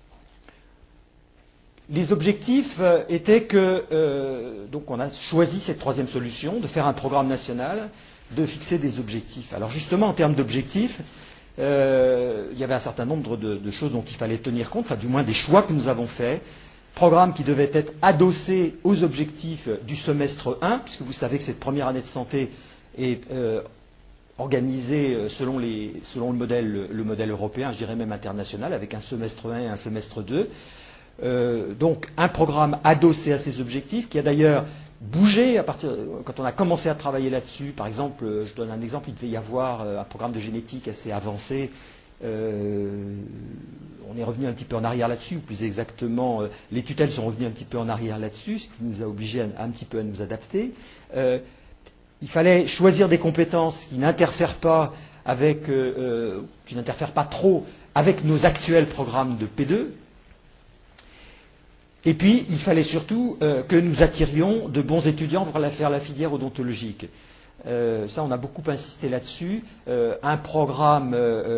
S3: Les objectifs étaient que, donc on a choisi cette troisième solution, de faire un programme national, de fixer des objectifs. Alors justement, en termes d'objectifs, il y avait un certain nombre de choses dont il fallait tenir compte, enfin du moins des choix que nous avons faits. Programme qui devait être adossé aux objectifs du semestre 1, puisque vous savez que cette première année de santé est organisée selon le modèle européen, je dirais même international, avec un semestre 1 et un semestre 2. Donc un programme adossé à ces objectifs, qui a d'ailleurs bougé quand on a commencé à travailler là-dessus. Par exemple, je donne un exemple, il devait y avoir un programme de génétique assez avancé. On est revenu un petit peu en arrière là-dessus, ou plus exactement, les tutelles sont revenues un petit peu en arrière là-dessus, ce qui nous a obligés un petit peu à nous adapter. Il fallait choisir des compétences qui n'interfèrent pas qui n'interfèrent pas trop avec nos actuels programmes de P2. Et puis, il fallait surtout que nous attirions de bons étudiants pour faire la filière odontologique. Ça, on a beaucoup insisté là-dessus. Un programme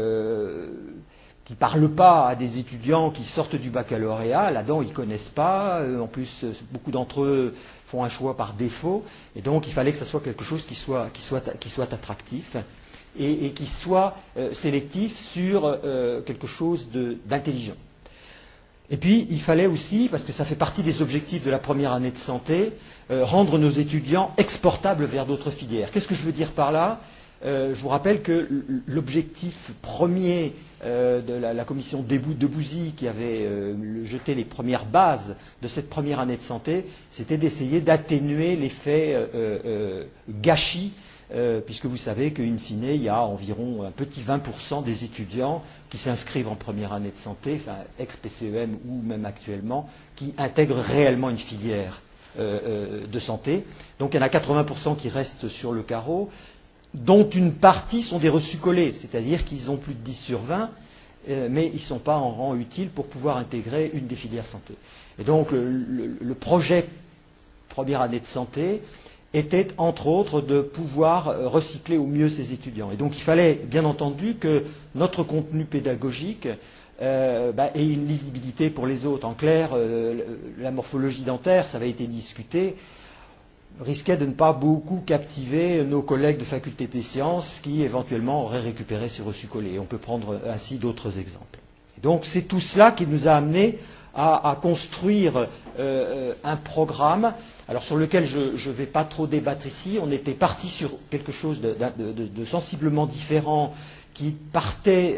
S3: qui ne parle pas à des étudiants qui sortent du baccalauréat, là-dedans, ils ne connaissent pas. En plus, beaucoup d'entre eux font un choix par défaut. Et donc, il fallait que ce soit quelque chose qui soit attractif et qui soit sélectif sur quelque chose d'intelligent. Et puis, il fallait aussi, parce que ça fait partie des objectifs de la première année de santé, rendre nos étudiants exportables vers d'autres filières. Qu'est-ce que je veux dire par là ? Je vous rappelle que l'objectif premier de la commission de Bouzy, qui avait jeté les premières bases de cette première année de santé, c'était d'essayer d'atténuer l'effet gâchis, puisque vous savez qu'in fine, il y a environ un petit 20% des étudiants qui s'inscrivent en première année de santé, enfin ex-PCEM ou même actuellement, qui intègrent réellement une filière de santé. Donc il y en a 80% qui restent sur le carreau, dont une partie sont des reçus collés, c'est-à-dire qu'ils ont plus de 10 sur 20, mais ils ne sont pas en rang utile pour pouvoir intégrer une des filières santé. Et donc le projet première année de santé était, entre autres, de pouvoir recycler au mieux ces étudiants. Et donc il fallait, bien entendu, que notre contenu pédagogique ait une lisibilité pour les autres. En clair, la morphologie dentaire, ça avait été discuté, risquait de ne pas beaucoup captiver nos collègues de faculté des sciences qui, éventuellement, auraient récupéré ces reçus collés. On peut prendre ainsi d'autres exemples. Et donc c'est tout cela qui nous a amenés à construire un programme, alors sur lequel je ne vais pas trop débattre ici. On était parti sur quelque chose de sensiblement différent, qui partait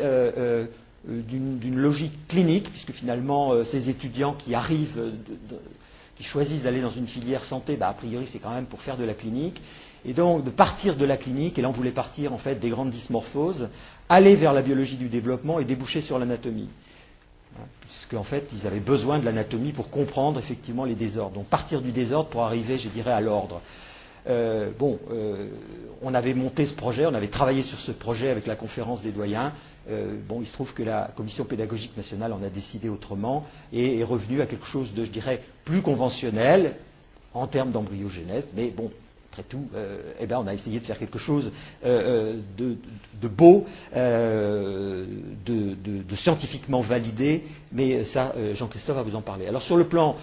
S3: d'une logique clinique, puisque finalement ces étudiants qui arrivent, qui choisissent d'aller dans une filière santé, a priori c'est quand même pour faire de la clinique, et donc de partir de la clinique, et là on voulait partir en fait des grandes dysmorphoses, aller vers la biologie du développement et déboucher sur l'anatomie. Puisqu'en fait, ils avaient besoin de l'anatomie pour comprendre effectivement les désordres. Donc partir du désordre pour arriver, je dirais, à l'ordre. On avait monté ce projet, on avait travaillé sur ce projet avec la conférence des doyens. Il se trouve que la commission pédagogique nationale en a décidé autrement et est revenue à quelque chose de, je dirais, plus conventionnel en termes d'embryogénèse. Mais bon, après tout, on a essayé de faire quelque chose de beau, de scientifiquement validé, mais ça, Jean-Christophe va vous en parler. Alors sur le plan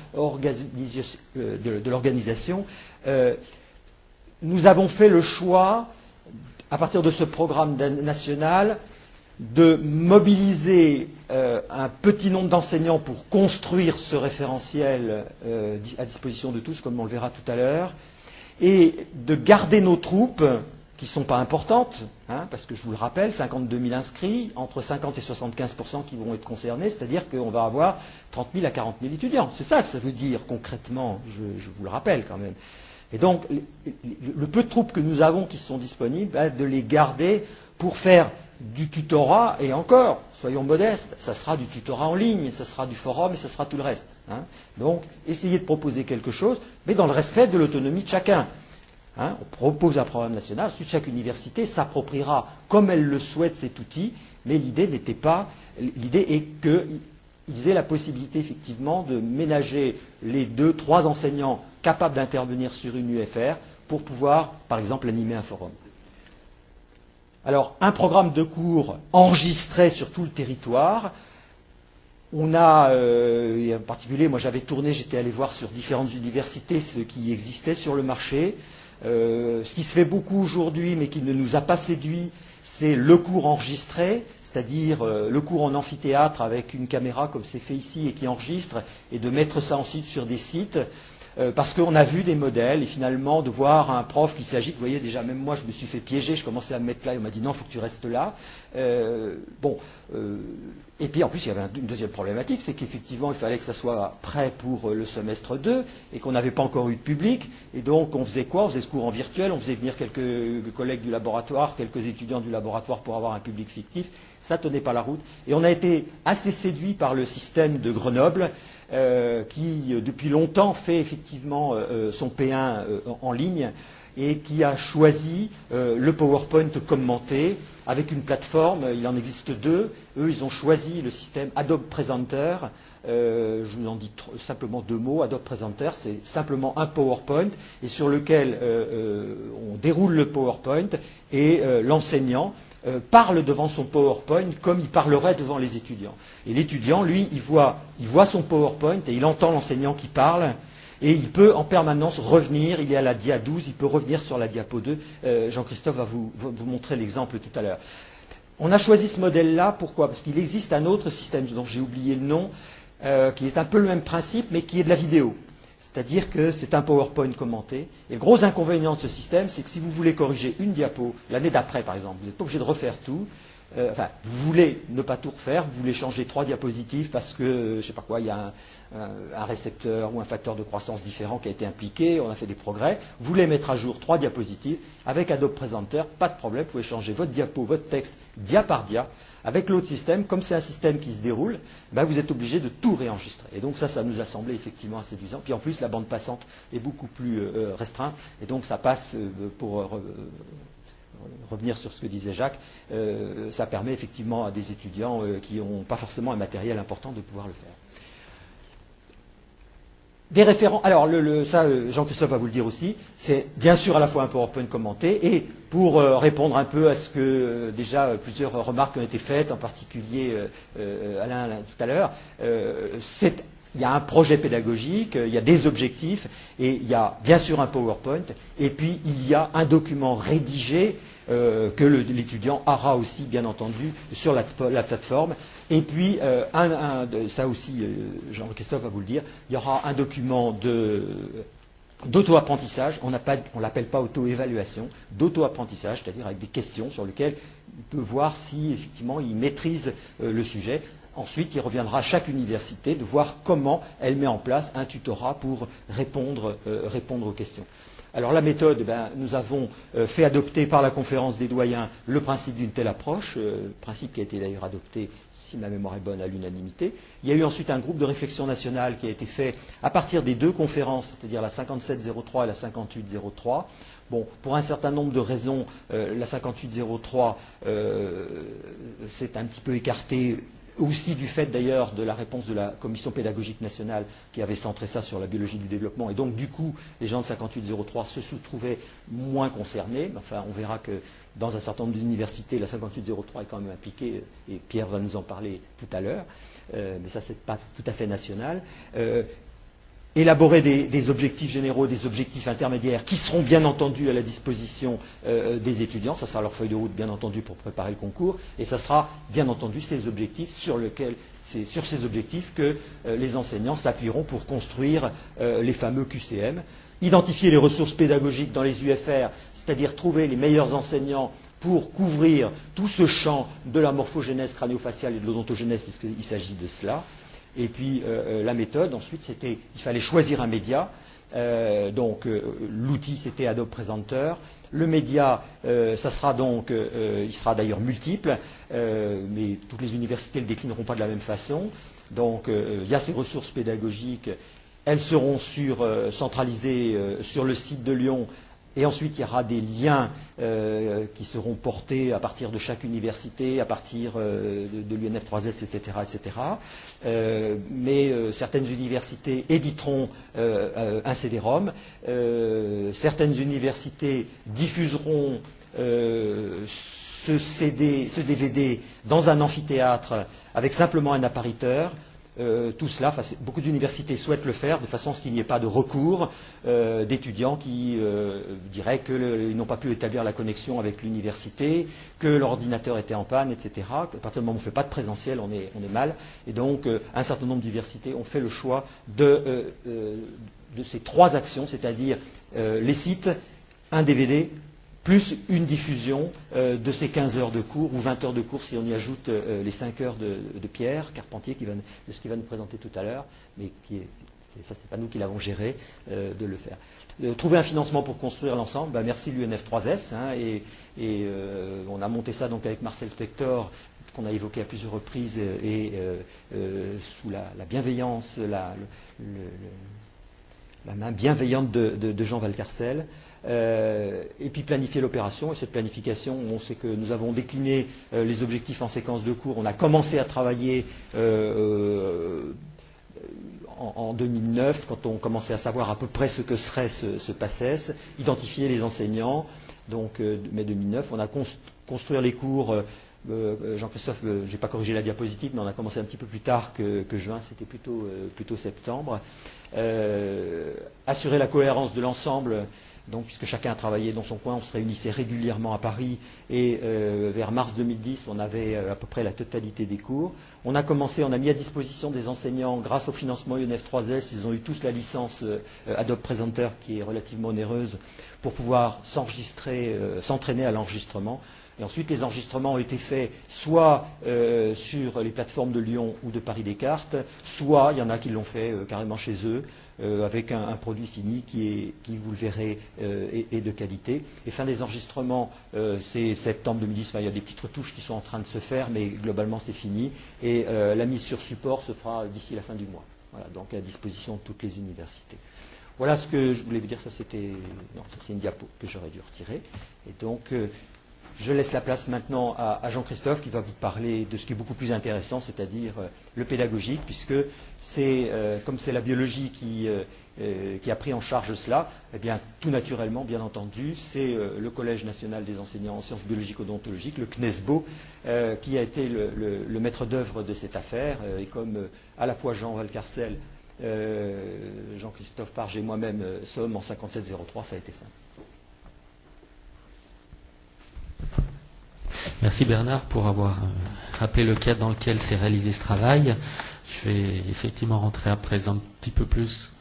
S3: de l'organisation, nous avons fait le choix, à partir de ce programme national, de mobiliser un petit nombre d'enseignants pour construire ce référentiel à disposition de tous, comme on le verra tout à l'heure, et de garder nos troupes, qui ne sont pas importantes, parce que je vous le rappelle, 52 000 inscrits, entre 50 et 75% qui vont être concernés, c'est-à-dire qu'on va avoir 30 000 à 40 000 étudiants. C'est ça que ça veut dire concrètement, je vous le rappelle quand même. Et donc, le peu de troupes que nous avons qui sont disponibles, de les garder pour faire du tutorat, et encore, soyons modestes, ça sera du tutorat en ligne, ça sera du forum et ça sera tout le reste. Hein. Donc, essayez de proposer quelque chose, mais dans le respect de l'autonomie de chacun. Hein. On propose un programme national, ensuite chaque université s'appropriera comme elle le souhaite cet outil, mais l'idée est qu'ils aient la possibilité effectivement de ménager les 2-3 enseignants capables d'intervenir sur une UFR pour pouvoir, par exemple, animer un forum. Alors, un programme de cours enregistré sur tout le territoire. On a, en particulier, moi j'avais tourné, j'étais allé voir sur différentes universités ce qui existait sur le marché. Ce qui se fait beaucoup aujourd'hui, mais qui ne nous a pas séduit, c'est le cours enregistré, c'est-à-dire le cours en amphithéâtre avec une caméra comme c'est fait ici et qui enregistre, et de mettre ça ensuite sur des sites. Parce qu'on a vu des modèles, et finalement de voir un prof qui s'agite, vous voyez déjà, même moi je me suis fait piéger, je commençais à me mettre là, et on m'a dit non, il faut que tu restes là. Et puis en plus il y avait une deuxième problématique, c'est qu'effectivement il fallait que ça soit prêt pour le semestre 2, et qu'on n'avait pas encore eu de public, et donc on faisait quoi? On faisait ce cours en virtuel, on faisait venir quelques collègues du laboratoire, quelques étudiants du laboratoire pour avoir un public fictif, ça tenait pas la route. Et on a été assez séduit par le système de Grenoble, qui depuis longtemps fait effectivement son P1 en ligne et qui a choisi le PowerPoint commenté avec une plateforme, il en existe 2, eux ils ont choisi le système Adobe Presenter, je vous en dis simplement 2 mots, Adobe Presenter c'est simplement un PowerPoint et sur lequel on déroule le PowerPoint et l'enseignant parle devant son PowerPoint comme il parlerait devant les étudiants. Et l'étudiant, lui, il voit son PowerPoint et il entend l'enseignant qui parle et il peut en permanence revenir, il est à la dia 12, il peut revenir sur la diapo 2. Jean-Christophe va vous montrer l'exemple tout à l'heure. On a choisi ce modèle-là, pourquoi? Parce qu'il existe un autre système dont j'ai oublié le nom, qui est un peu le même principe, mais qui est de la vidéo. C'est-à-dire que c'est un PowerPoint commenté. Et le gros inconvénient de ce système, c'est que si vous voulez corriger une diapo, l'année d'après par exemple, vous n'êtes pas obligé de refaire tout. Vous voulez ne pas tout refaire, vous voulez changer 3 diapositives parce que, je ne sais pas quoi, il y a un récepteur ou un facteur de croissance différent qui a été impliqué, on a fait des progrès. Vous voulez mettre à jour 3 diapositives. Avec Adobe Presenter, pas de problème, vous pouvez changer votre diapo, votre texte, dia par dia. Avec l'autre système, comme c'est un système qui se déroule, vous êtes obligé de tout réenregistrer. Et donc ça nous a semblé effectivement assez séduisant. Puis en plus, la bande passante est beaucoup plus restreinte. Et donc ça passe, pour revenir sur ce que disait Jacques, ça permet effectivement à des étudiants qui n'ont pas forcément un matériel important de pouvoir le faire. Des référents, alors ça Jean-Christophe va vous le dire aussi, c'est bien sûr à la fois un PowerPoint commenté et pour répondre un peu à ce que déjà plusieurs remarques ont été faites, en particulier Alain tout à l'heure, il y a un projet pédagogique, il y a des objectifs et il y a bien sûr un PowerPoint et puis il y a un document rédigé que l'étudiant aura aussi bien entendu sur la plateforme. Et puis, ça aussi, Jean-Christophe va vous le dire, il y aura un document d'auto-apprentissage, on ne l'appelle pas auto-évaluation, d'auto-apprentissage, c'est-à-dire avec des questions sur lesquelles il peut voir si effectivement il maîtrise le sujet. Ensuite, il reviendra à chaque université de voir comment elle met en place un tutorat pour répondre aux questions. Alors la méthode, nous avons fait adopter par la conférence des doyens le principe d'une telle approche, principe qui a été d'ailleurs adopté, si ma mémoire est bonne, à l'unanimité. Il y a eu ensuite un groupe de réflexion nationale qui a été fait à partir des 2 conférences, c'est-à-dire la 5703 et la 5803. Bon, pour un certain nombre de raisons, la 5803 s'est un petit peu écartée, aussi du fait d'ailleurs de la réponse de la commission pédagogique nationale qui avait centré ça sur la biologie du développement. Et donc du coup, les gens de 5803 se trouvaient moins concernés. Enfin, on verra que dans un certain nombre d'universités, la 5803 est quand même impliquée, et Pierre va nous en parler tout à l'heure, mais ça, c'est pas tout à fait national. Élaborer des objectifs généraux, des objectifs intermédiaires qui seront bien entendu à la disposition des étudiants. Ça sera leur feuille de route bien entendu pour préparer le concours. Et ça sera bien entendu ces objectifs c'est sur ces objectifs que les enseignants s'appuieront pour construire les fameux QCM. Identifier les ressources pédagogiques dans les UFR, c'est-à-dire trouver les meilleurs enseignants pour couvrir tout ce champ de la morphogénèse crânio-faciale et de l'odontogénèse, puisqu'il s'agit de cela. Et puis la méthode, ensuite, il fallait choisir un média. Donc l'outil c'était Adobe Presenter. Le média, ça sera donc, il sera d'ailleurs multiple, mais toutes les universités ne le déclineront pas de la même façon. Donc il y a ces ressources pédagogiques, elles seront centralisées sur le site de Lyon. Et ensuite, il y aura des liens qui seront portés à partir de chaque université, à partir de l'UNF3S, etc. etc. Mais certaines universités éditeront un CD-ROM. Certaines universités diffuseront ce DVD dans un amphithéâtre avec simplement un appariteur. Tout cela, beaucoup d'universités souhaitent le faire de façon à ce qu'il n'y ait pas de recours d'étudiants qui diraient qu'ils n'ont pas pu établir la connexion avec l'université, que l'ordinateur était en panne, etc. À partir du moment où on ne fait pas de présentiel, on est mal. Et donc, un certain nombre d'universités ont fait le choix de ces 3 actions, c'est-à-dire les sites, un DVD, plus une diffusion de ces 15 heures de cours, ou 20 heures de cours si on y ajoute les 5 heures de Pierre Carpentier, de ce qu'il va nous présenter tout à l'heure, mais ça c'est pas nous qui l'avons géré, de le faire. Trouver un financement pour construire l'ensemble, merci l'UNF3S, et on a monté ça donc avec Marcel Spector, qu'on a évoqué à plusieurs reprises, et sous la bienveillance, la main bienveillante de Jean Valcarcel. Et puis planifier l'opération, et cette planification, on sait que nous avons décliné les objectifs en séquence de cours. On a commencé à travailler en 2009, quand on commençait à savoir à peu près ce que serait ce PACES, identifier les enseignants. Donc mai 2009, on a construire les cours. Jean-Christophe, je n'ai pas corrigé la diapositive, mais on a commencé un petit peu plus tard que juin, c'était plutôt septembre. Assurer la cohérence de l'ensemble. Donc, puisque chacun a travaillé dans son coin, on se réunissait régulièrement à Paris, et vers mars 2010, on avait à peu près la totalité des cours. On a mis à disposition des enseignants, grâce au financement UNF3S, ils ont eu tous la licence Adobe Presenter, qui est relativement onéreuse, pour pouvoir s'entraîner à l'enregistrement. Et ensuite, les enregistrements ont été faits soit sur les plateformes de Lyon ou de Paris Descartes, soit il y en a qui l'ont fait carrément chez eux, avec un produit fini qui, vous le verrez, est de qualité. Et fin des enregistrements, c'est septembre 2010, il y a des petites retouches qui sont en train de se faire, mais globalement c'est fini. Et la mise sur support se fera d'ici la fin du mois. Voilà, donc à disposition de toutes les universités. Voilà ce que je voulais vous dire, ça c'est une diapo que j'aurais dû retirer. Et donc, je laisse la place maintenant à Jean-Christophe qui va vous parler de ce qui est beaucoup plus intéressant, c'est-à-dire le pédagogique, puisque c'est, comme c'est la biologie qui a pris en charge cela, eh bien, tout naturellement, bien entendu, c'est le Collège national des enseignants en sciences biologiques odontologiques, le CNESBO, qui a été le maître d'œuvre de cette affaire, et comme à la fois Jean Valcarcel, Jean-Christophe Farge et moi-même sommes en 5703, ça a été simple.
S4: Merci Bernard pour avoir rappelé le cadre dans lequel s'est réalisé ce travail. Je vais effectivement rentrer à présent un petit peu plus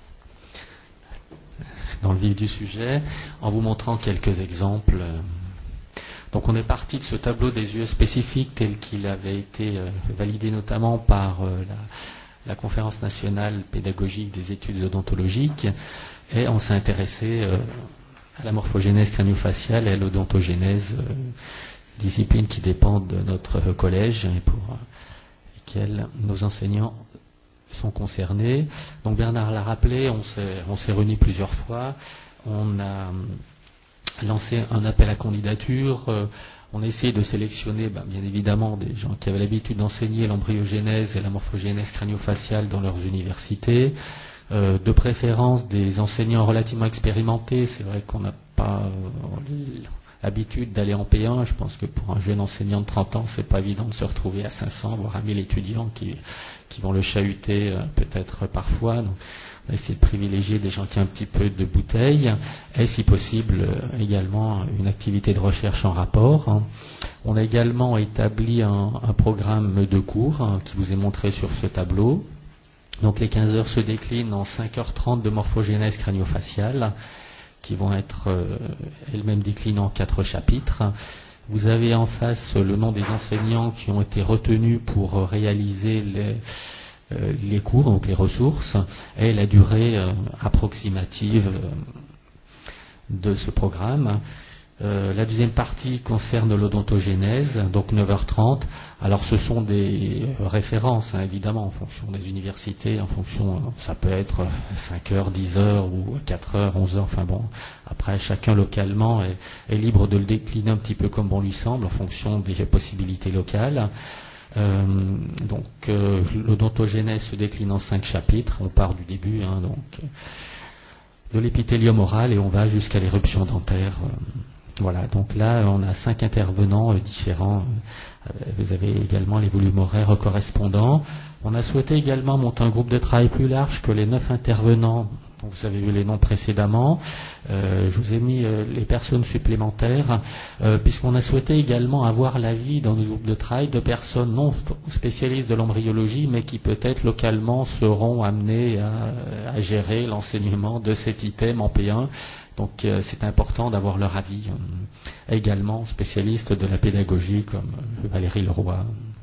S4: dans le vif du sujet en vous montrant quelques exemples. Donc on est parti de ce tableau des UE spécifiques tel qu'il avait été validé notamment par la Conférence nationale pédagogique des études odontologiques, et on s'est intéressé à la morphogénèse crânio-faciale et à l'odontogénèse, disciplines qui dépendent de notre collège et pour lesquelles nos enseignants sont concernés. Donc Bernard l'a rappelé, on s'est réunis plusieurs fois, on a lancé un appel à candidature, on a essayé de sélectionner bien évidemment des gens qui avaient l'habitude d'enseigner l'embryogénèse et la morphogénèse crânio-faciale dans leurs universités, de préférence des enseignants relativement expérimentés. C'est vrai qu'on n'a pas l'habitude d'aller en P1. Je pense que pour un jeune enseignant de 30 ans, c'est pas évident de se retrouver à 500, voire à 1000 étudiants qui vont le chahuter peut-être parfois. Donc, on a essayé de privilégier des gens qui ont un petit peu de bouteille, et si possible également une activité de recherche en rapport. On a également établi un programme de cours qui vous est montré sur ce tableau. Donc les 15 heures se déclinent en 5h30 de morphogénèse crânio-faciale, qui vont être elles-mêmes déclinées en 4 chapitres. Vous avez en face le nom des enseignants qui ont été retenus pour réaliser les cours, donc les ressources, et la durée approximative de ce programme. La deuxième partie concerne l'odontogénèse, donc 9h30. Alors ce sont des références, hein, évidemment, en fonction des universités, en fonction, ça peut être 5h, 10h ou 4h, 11h, enfin bon, après chacun localement est libre de le décliner un petit peu comme bon lui semble, en fonction des possibilités locales. L'odontogénèse se décline en 5 chapitres, on part du début, hein, donc de l'épithélium oral et on va jusqu'à l'éruption dentaire. Voilà, donc là on a 5 intervenants différents. Vous avez également les volumes horaires correspondants. On a souhaité également monter un groupe de travail plus large que les 9 intervenants. Donc vous avez vu les noms précédemment. Je vous ai mis les personnes supplémentaires, puisqu'on a souhaité également avoir l'avis dans le groupe de travail de personnes non spécialistes de l'embryologie, mais qui peut-être localement seront amenées à gérer l'enseignement de cet item en P1. Donc c'est important d'avoir leur avis. Également spécialistes de la pédagogie comme Valérie Leroy.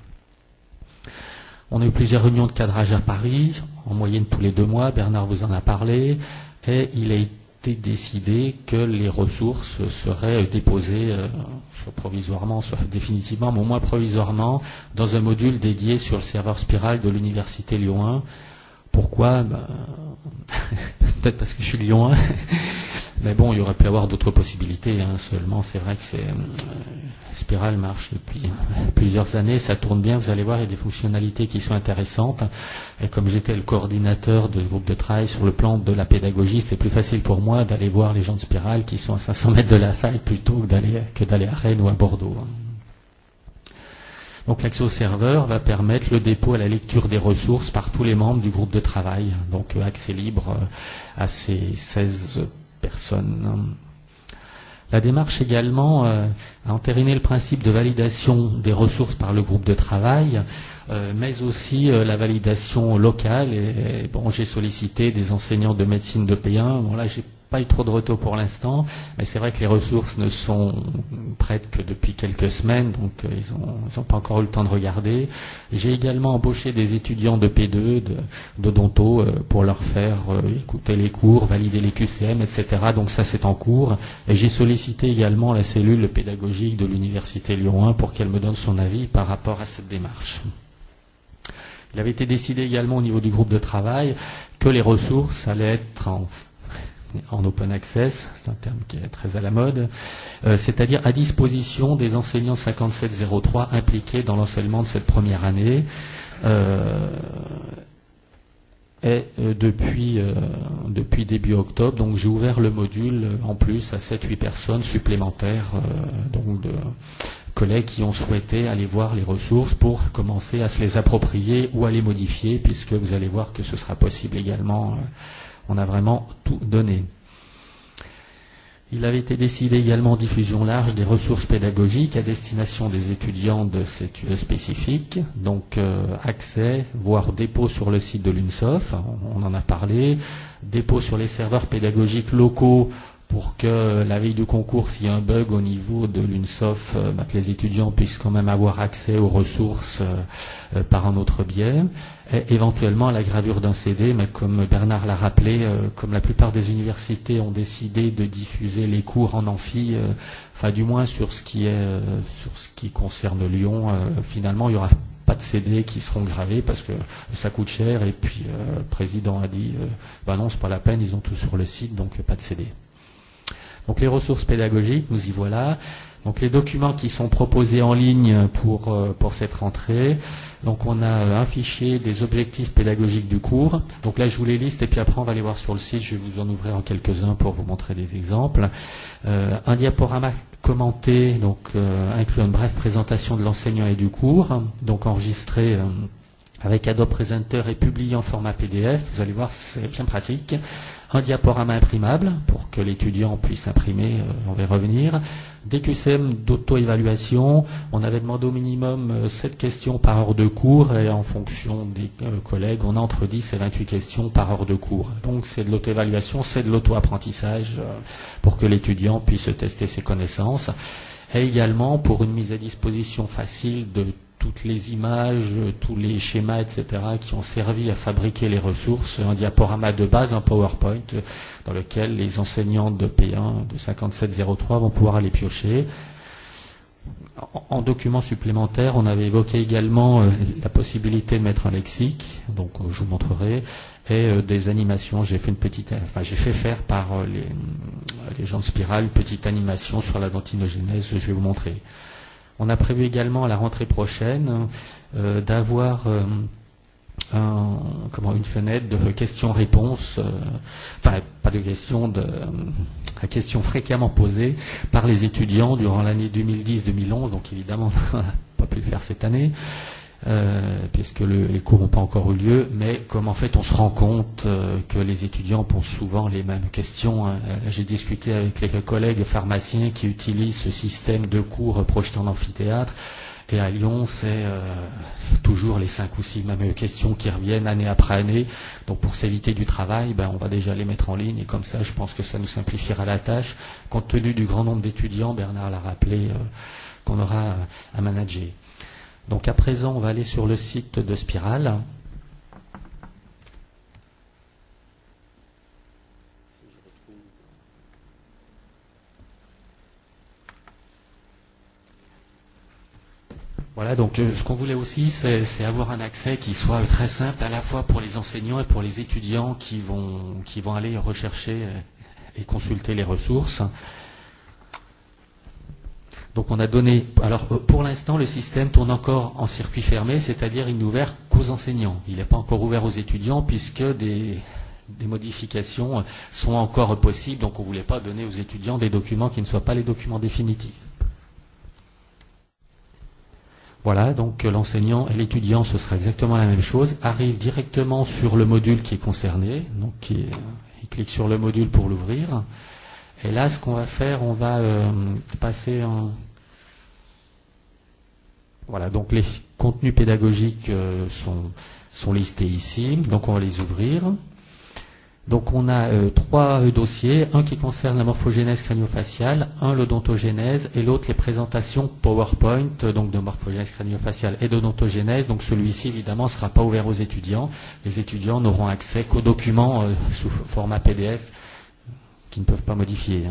S4: On a eu plusieurs réunions de cadrage à Paris, en moyenne tous les 2 mois, Bernard vous en a parlé, et il a été décidé que les ressources seraient déposées, soit provisoirement, soit définitivement, mais au moins provisoirement, dans un module dédié sur le serveur Spiral de l'Université Lyon 1. Pourquoi peut-être parce que je suis de Lyon 1. Mais bon, il y aurait pu y avoir d'autres possibilités, hein. Seulement c'est vrai que Spiral marche depuis plusieurs années, ça tourne bien, vous allez voir, il y a des fonctionnalités qui sont intéressantes. Et comme j'étais le coordinateur de groupe de travail sur le plan de la pédagogie, c'était plus facile pour moi d'aller voir les gens de Spiral qui sont à 500 mètres de la faille plutôt que d'aller à Rennes ou à Bordeaux. Donc l'accès au serveur va permettre le dépôt à la lecture des ressources par tous les membres du groupe de travail. Donc accès libre à ces 16 personnes. La démarche également a entériné le principe de validation des ressources par le groupe de travail, mais aussi la validation locale. Et bon, j'ai sollicité des enseignants de médecine de P1. Bon là, j'ai pas eu trop de retour pour l'instant, mais c'est vrai que les ressources ne sont prêtes que depuis quelques semaines, donc ils ont pas encore eu le temps de regarder. J'ai également embauché des étudiants de P2, d'odonto, pour leur faire écouter les cours, valider les QCM, etc. Donc ça c'est en cours. Et j'ai sollicité également la cellule pédagogique de l'Université Lyon 1 pour qu'elle me donne son avis par rapport à cette démarche. Il avait été décidé également au niveau du groupe de travail que les ressources allaient être en open access, c'est un terme qui est très à la mode, c'est-à-dire à disposition des enseignants 5703 impliqués dans l'enseignement de cette première année. Depuis début octobre, donc j'ai ouvert le module en plus à 7-8 personnes supplémentaires, donc de collègues qui ont souhaité aller voir les ressources pour commencer à se les approprier ou à les modifier, puisque vous allez voir que ce sera possible également. On a vraiment tout donné. Il avait été décidé également diffusion large des ressources pédagogiques à destination des étudiants de cette UE spécifique. Donc accès, voire dépôt sur le site de l'UNSOF, on en a parlé. Dépôt sur les serveurs pédagogiques locaux pour que la veille du concours, s'il y a un bug au niveau de l'UNSOF, que les étudiants puissent quand même avoir accès aux ressources par un autre biais. Et éventuellement la gravure d'un CD, mais comme Bernard l'a rappelé, comme la plupart des universités ont décidé de diffuser les cours en amphi, enfin du moins sur ce qui concerne Lyon, finalement il n'y aura pas de CD qui seront gravés parce que ça coûte cher, et puis le président a dit non, c'est pas la peine, ils ont tout sur le site, donc pas de CD. Donc les ressources pédagogiques, nous y voilà. Donc les documents qui sont proposés en ligne pour cette rentrée. Donc on a un fichier des objectifs pédagogiques du cours. Donc là je vous les liste et puis après on va aller voir sur le site. Je vais vous en ouvrir quelques-uns pour vous montrer des exemples. Un diaporama commenté, donc inclut une brève présentation de l'enseignant et du cours. Donc enregistré avec Adobe Presenter et publié en format PDF. Vous allez voir, c'est bien pratique. Un diaporama imprimable pour que l'étudiant puisse imprimer, on va y revenir. Des QCM d'auto-évaluation. On avait demandé au minimum 7 questions par heure de cours et en fonction des collègues, on a entre 10 et 28 questions par heure de cours. Donc c'est de l'auto-évaluation, c'est de l'auto-apprentissage pour que l'étudiant puisse tester ses connaissances. Et également pour une mise à disposition facile de toutes les images, tous les schémas, etc., qui ont servi à fabriquer les ressources, un diaporama de base, un PowerPoint, dans lequel les enseignants de P1 de 5703 vont pouvoir aller piocher. En documents supplémentaires, on avait évoqué également la possibilité de mettre un lexique, donc je vous montrerai, et des animations. J'ai fait faire par les gens de Spiral une petite animation sur la dentinogénèse, je vais vous montrer. On a prévu également à la rentrée prochaine d'avoir une fenêtre de questions-réponses, pas de questions, à questions fréquemment posées par les étudiants durant l'année 2010-2011, donc évidemment on n'a pas pu le faire cette année, puisque les cours n'ont pas encore eu lieu, mais comme en fait on se rend compte que les étudiants posent souvent les mêmes questions. J'ai discuté avec les collègues pharmaciens qui utilisent ce système de cours projetés en amphithéâtre, et à Lyon c'est toujours les 5 ou 6 mêmes questions qui reviennent année après année. Donc pour s'éviter du travail, on va déjà les mettre en ligne, et comme ça je pense que ça nous simplifiera la tâche, compte tenu du grand nombre d'étudiants, Bernard l'a rappelé, qu'on aura à manager. Donc à présent, on va aller sur le site de Spiral. Voilà, donc ce qu'on voulait aussi, c'est avoir un accès qui soit très simple, à la fois pour les enseignants et pour les étudiants qui vont aller rechercher et consulter les ressources. Donc on a donné, alors pour l'instant le système tourne encore en circuit fermé, c'est-à-dire il n'est ouvert qu'aux enseignants. Il n'est pas encore ouvert aux étudiants puisque des modifications sont encore possibles, donc on ne voulait pas donner aux étudiants des documents qui ne soient pas les documents définitifs. Voilà, donc l'enseignant et l'étudiant, ce sera exactement la même chose, arrive directement sur le module qui est concerné, donc il clique sur le module pour l'ouvrir. Et là, ce qu'on va faire, on va passer en... Voilà, donc les contenus pédagogiques sont listés ici, donc on va les ouvrir. Donc on a 3 dossiers, un qui concerne la morphogénèse crânio-faciale, un l'odontogénèse et l'autre les présentations PowerPoint, donc de morphogénèse crânio-faciale et d'odontogénèse. Donc celui-ci, évidemment, ne sera pas ouvert aux étudiants. Les étudiants n'auront accès qu'aux documents sous format PDF, qui ne peuvent pas modifier.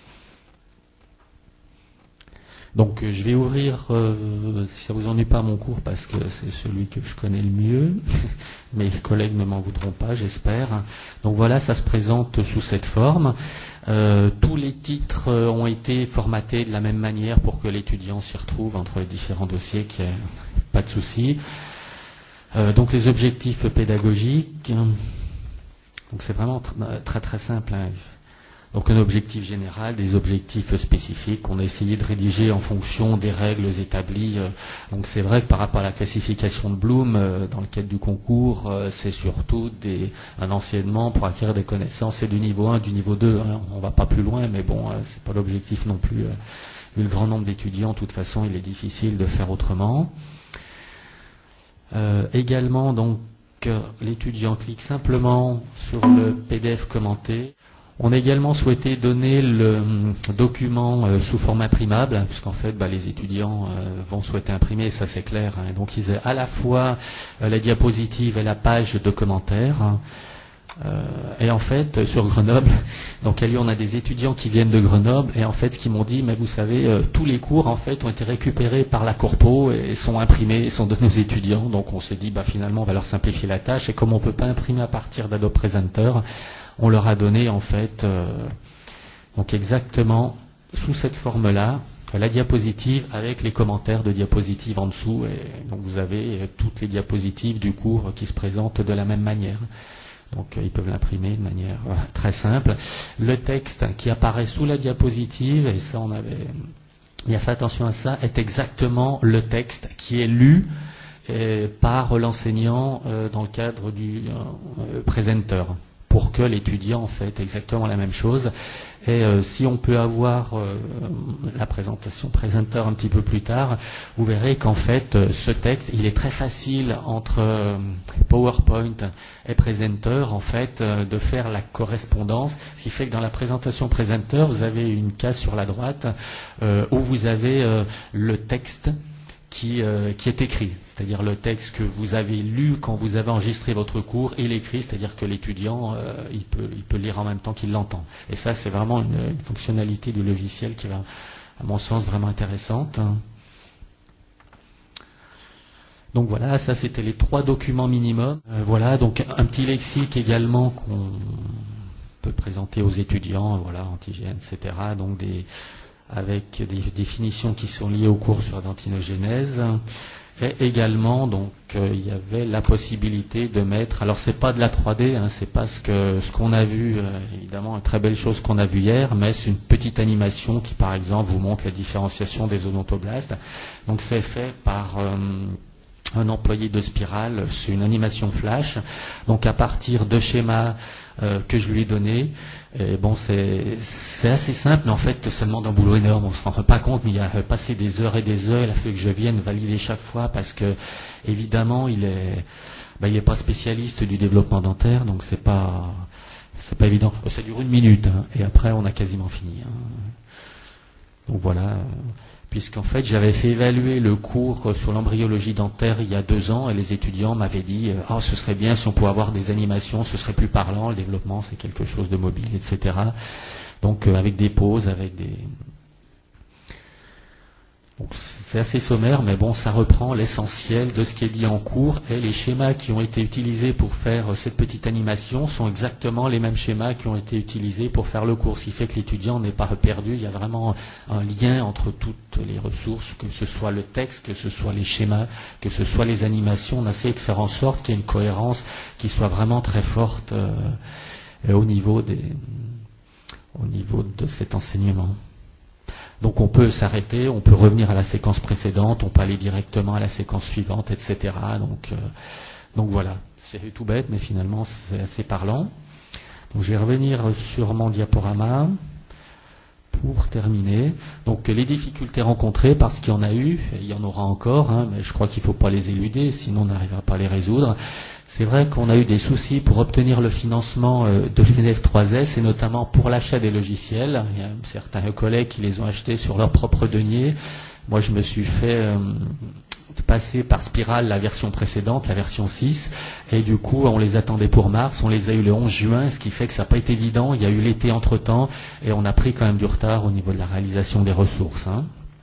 S4: Donc je vais ouvrir, si ça vous ennuie pas, mon cours, parce que c'est celui que je connais le mieux. Mes collègues ne m'en voudront pas, j'espère. Donc voilà, ça se présente sous cette forme. Tous les titres ont été formatés de la même manière pour que l'étudiant s'y retrouve entre les différents dossiers, qu'il n'y ait pas de souci. Donc les objectifs pédagogiques, donc c'est vraiment très très simple. Donc un objectif général, des objectifs spécifiques. On a essayé de rédiger en fonction des règles établies. Donc c'est vrai que par rapport à la classification de Bloom, dans le cadre du concours, c'est surtout un enseignement pour acquérir des connaissances, et du niveau 1, du niveau 2. On ne va pas plus loin, mais bon, c'est pas l'objectif non plus. Vu le grand nombre d'étudiants, de toute façon, il est difficile de faire autrement. Également, donc, l'étudiant clique simplement sur le PDF commenté. On a également souhaité donner le document sous format imprimable, puisqu'en fait les étudiants vont souhaiter imprimer, ça c'est clair. Donc ils aient à la fois la diapositive et la page de commentaires. Et en fait, sur Grenoble, donc à Lyon, on a des étudiants qui viennent de Grenoble, et en fait, ce qu'ils m'ont dit, mais vous savez, tous les cours en fait ont été récupérés par la Corpo et sont imprimés et sont donnés aux étudiants. Donc on s'est dit, finalement, on va leur simplifier la tâche, et comme on peut pas imprimer à partir d'Adobe Presenter, on leur a donné en fait, donc exactement sous cette forme-là, la diapositive avec les commentaires de diapositive en dessous, et donc vous avez toutes les diapositives du cours qui se présentent de la même manière. Donc ils peuvent l'imprimer de manière très simple. Le texte qui apparaît sous la diapositive, et ça on avait bien fait attention à ça, est exactement le texte qui est lu par l'enseignant dans le cadre du présenteur, pour que l'étudiant en fait exactement la même chose. Et si on peut avoir la présentation présenteur un petit peu plus tard, vous verrez qu'en fait ce texte, il est très facile entre PowerPoint et présenteur en fait de faire la correspondance, ce qui fait que dans la présentation présenteur, vous avez une case sur la droite où vous avez le texte qui est écrit, c'est-à-dire le texte que vous avez lu quand vous avez enregistré votre cours et l'écrit, c'est-à-dire que l'étudiant il peut lire en même temps qu'il l'entend. Et ça, c'est vraiment une fonctionnalité du logiciel qui va, à mon sens, vraiment intéressante. Donc voilà, ça c'était les 3 documents minimum. Voilà, donc un petit lexique également qu'on peut présenter aux étudiants, voilà, antigène, etc. Donc avec des définitions qui sont liées au cours sur la dentinogénèse. Et également, donc, il y avait la possibilité de mettre, alors c'est pas de la 3D, hein, c'est pas ce qu'on a vu, évidemment, une très belle chose qu'on a vue hier, mais c'est une petite animation qui, par exemple, vous montre la différenciation des odontoblastes. Donc c'est fait par un employé de Spiral, c'est une animation flash, donc à partir de schémas que je lui ai donnés. Et bon, c'est assez simple, mais en fait, ça demande un boulot énorme. On se rend pas compte, mais il a passé des heures et des heures. Il a fallu que je vienne valider chaque fois parce que, évidemment, il est pas spécialiste du développement dentaire, donc c'est pas évident. Ça dure 1 minute, hein, et après, on a quasiment fini. Hein. Donc voilà. Puisqu'en fait, j'avais fait évaluer le cours sur l'embryologie dentaire il y a 2 ans, et les étudiants m'avaient dit « Ah, ce serait bien si on pouvait avoir des animations, ce serait plus parlant, le développement, c'est quelque chose de mobile, etc. » Donc, avec des pauses, avec des... Donc, c'est assez sommaire, mais bon, ça reprend l'essentiel de ce qui est dit en cours, et les schémas qui ont été utilisés pour faire cette petite animation sont exactement les mêmes schémas qui ont été utilisés pour faire le cours, ce qui fait que l'étudiant n'est pas perdu. Il y a vraiment un lien entre toutes les ressources, que ce soit le texte, que ce soit les schémas, que ce soit les animations. On essaie de faire en sorte qu'il y ait une cohérence qui soit vraiment très forte au niveau de cet enseignement. Donc on peut s'arrêter, on peut revenir à la séquence précédente, on peut aller directement à la séquence suivante, etc. Donc voilà, c'est tout bête, mais finalement c'est assez parlant. Donc je vais revenir sur mon diaporama pour terminer. Donc les difficultés rencontrées, parce qu'il y en a eu, et il y en aura encore, hein, mais je crois qu'il ne faut pas les éluder, sinon on n'arrivera pas à les résoudre. C'est vrai qu'on a eu des soucis pour obtenir le financement de l'UNF 3S, et notamment pour l'achat des logiciels. Il y a certains collègues qui les ont achetés sur leur propre denier. Moi, je me suis fait passer par Spiral la version précédente, la version 6, et du coup, on les attendait pour mars, on les a eu le 11 juin, ce qui fait que ça n'a pas été évident. Il y a eu l'été entre-temps, et on a pris quand même du retard au niveau de la réalisation des ressources, hein.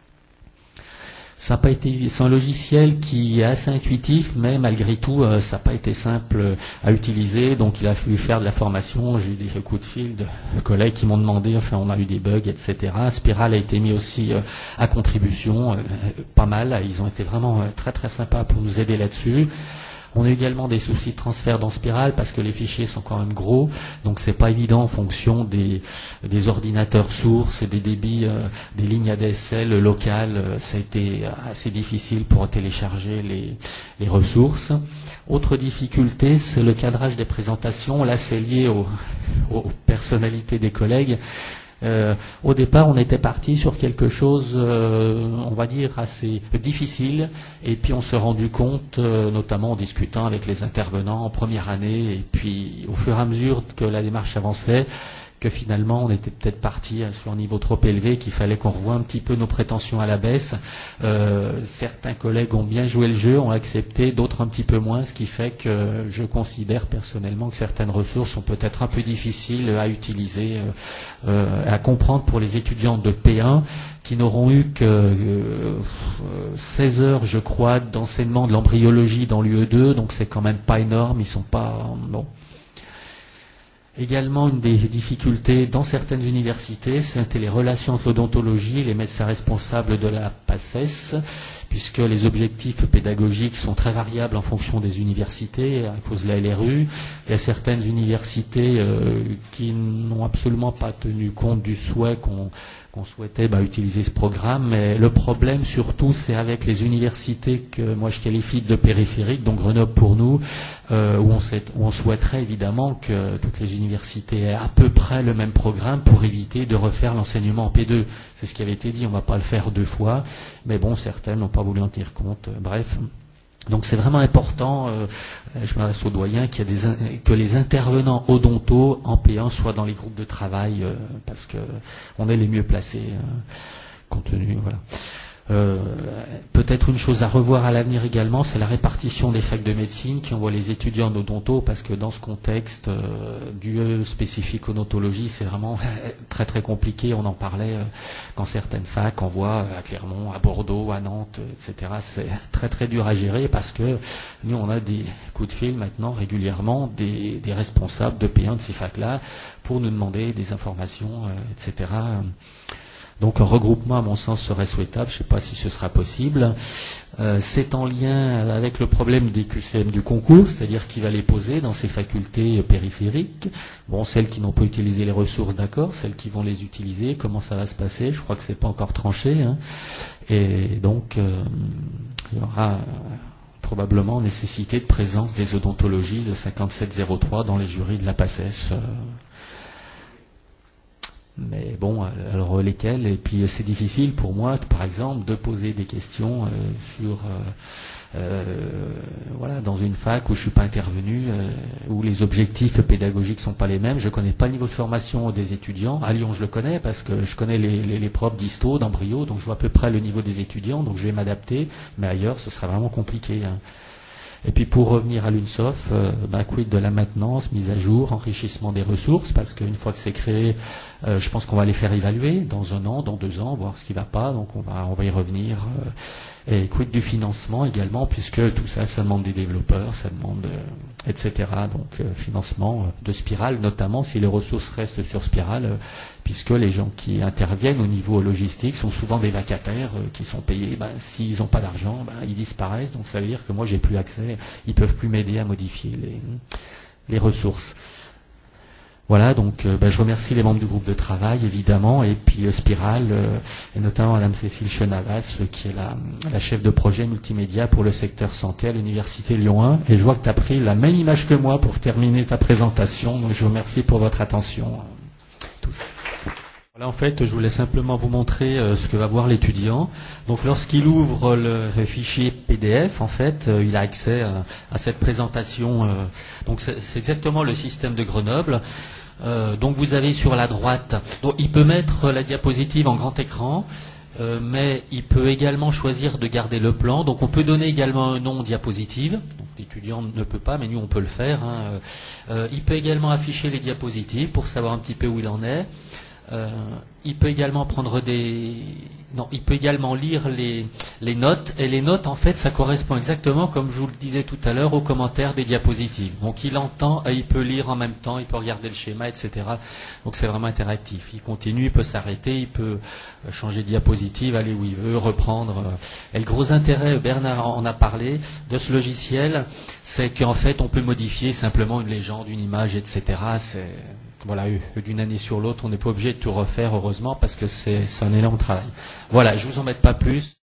S4: Ça n'a pas été, c'est un logiciel qui est assez intuitif, mais malgré tout, ça n'a pas été simple à utiliser. Donc, il a fallu faire de la formation. J'ai eu des coups de fil de collègues qui m'ont demandé. Enfin, on a eu des bugs, etc. Spiral a été mis aussi à contribution, pas mal. Ils ont été vraiment très très sympas pour nous aider là-dessus. On a également des soucis de transfert dans Spiral parce que les fichiers sont quand même gros, donc c'est pas évident en fonction des ordinateurs sources et des débits des lignes ADSL locales. Ça a été assez difficile pour télécharger les ressources. Autre difficulté, c'est le cadrage des présentations. Là, c'est lié aux personnalités des collègues. Au départ, on était parti sur quelque chose, on va dire, assez difficile, et puis on s'est rendu compte, notamment en discutant avec les intervenants en première année, et puis au fur et à mesure que la démarche avançait, que finalement on était peut-être parti sur un niveau trop élevé, qu'il fallait qu'on revoie un petit peu nos prétentions à la baisse. Certains collègues ont bien joué le jeu, ont accepté, d'autres un petit peu moins, ce qui fait que je considère personnellement que certaines ressources sont peut-être un peu difficiles à utiliser, à comprendre pour les étudiants de P1 qui n'auront eu que 16 heures, je crois, d'enseignement de l'embryologie dans l'UE2, donc c'est quand même pas énorme, ils sont pas... bon. Également, une des difficultés dans certaines universités, c'était les relations entre l'odontologie et les médecins responsables de la PACES, puisque les objectifs pédagogiques sont très variables en fonction des universités, à cause de la LRU. Il y a certaines universités qui n'ont absolument pas tenu compte du souhait qu'on souhaitait utiliser ce programme, mais le problème surtout c'est avec les universités que moi je qualifie de périphériques, donc Grenoble pour nous, où on souhaiterait évidemment que toutes les universités aient à peu près le même programme pour éviter de refaire l'enseignement en P2. C'est ce qui avait été dit, on ne va pas le faire 2 fois, mais bon, certaines n'ont pas voulu en tenir compte, bref. Donc c'est vraiment important, je m'adresse aux doyens, que les intervenants odontaux en P1 soient dans les groupes de travail, parce que on est les mieux placés, compte tenu, voilà. peut-être une chose à revoir à l'avenir également, c'est la répartition des facs de médecine qui envoient les étudiants en odonto, parce que dans ce contexte d'UE spécifique odontologie, c'est vraiment très très compliqué. On en parlait quand certaines facs envoient à Clermont, à Bordeaux, à Nantes, etc. C'est très très dur à gérer, parce que nous on a des coups de fil maintenant régulièrement des responsables de P1 de ces facs-là pour nous demander des informations, etc. Donc un regroupement, à mon sens, serait souhaitable. Je ne sais pas si ce sera possible. C'est en lien avec le problème des QCM du concours, c'est-à-dire qui va les poser dans ces facultés périphériques. Bon, celles qui n'ont pas utilisé les ressources, d'accord. Celles qui vont les utiliser, comment ça va se passer? Je crois que c'est pas encore tranché. Hein. Et donc, il y aura probablement nécessité de présence des odontologistes de 5703 dans les jurys de la PACES. Mais bon, alors lesquels? Et puis c'est difficile pour moi, par exemple, de poser des questions sur voilà, dans une fac où je suis pas intervenu, où les objectifs pédagogiques sont pas les mêmes. Je connais pas le niveau de formation des étudiants. À Lyon, je le connais parce que je connais les profs d'histo, d'embryo, donc je vois à peu près le niveau des étudiants, donc je vais m'adapter. Mais ailleurs, ce sera vraiment compliqué. Hein. Et puis pour revenir à l'UNSOF, quid de la maintenance, mise à jour, enrichissement des ressources, parce qu'une fois que c'est créé, je pense qu'on va les faire évaluer dans 1 an, dans 2 ans, voir ce qui va pas, donc on va y revenir. Et quid du financement également, puisque tout ça, ça demande des développeurs, ça demande, etc. Donc financement de Spiral, notamment si les ressources restent sur Spiral, puisque les gens qui interviennent au niveau logistique sont souvent des vacataires qui sont payés. S'ils n'ont pas d'argent, ils disparaissent. Donc ça veut dire que moi, j'ai plus accès. Ils peuvent plus m'aider à modifier les ressources. Voilà, donc je remercie les membres du groupe de travail, évidemment, et puis Spiral, et notamment Madame Cécile Chenavas, qui est la chef de projet multimédia pour le secteur santé à l'Université Lyon 1. Et je vois que tu as pris la même image que moi pour terminer ta présentation. Donc je vous remercie pour votre attention, tous. Voilà, en fait, je voulais simplement vous montrer ce que va voir l'étudiant. Donc, lorsqu'il ouvre le fichier PDF, en fait, il a accès à cette présentation. Donc, c'est exactement le système de Grenoble. Donc, vous avez sur la droite, donc, il peut mettre la diapositive en grand écran, mais il peut également choisir de garder le plan. Donc, on peut donner également un nom diapositive. Donc, l'étudiant ne peut pas, mais nous, on peut le faire. Hein. Il peut également afficher les diapositives pour savoir un petit peu où il en est. Il peut également prendre il peut également lire les notes, et les notes, en fait, ça correspond exactement, comme je vous le disais tout à l'heure, aux commentaires des diapositives. Donc il entend et il peut lire en même temps, il peut regarder le schéma, etc. Donc c'est vraiment interactif. Il continue, il peut s'arrêter, il peut changer de diapositive, aller où il veut, reprendre. Et le gros intérêt, Bernard en a parlé, de ce logiciel, c'est qu'en fait, on peut modifier simplement une légende, une image, etc. Voilà, d'une année sur l'autre, on n'est pas obligé de tout refaire, heureusement, parce que c'est un énorme travail. Voilà, je vous en mets pas plus.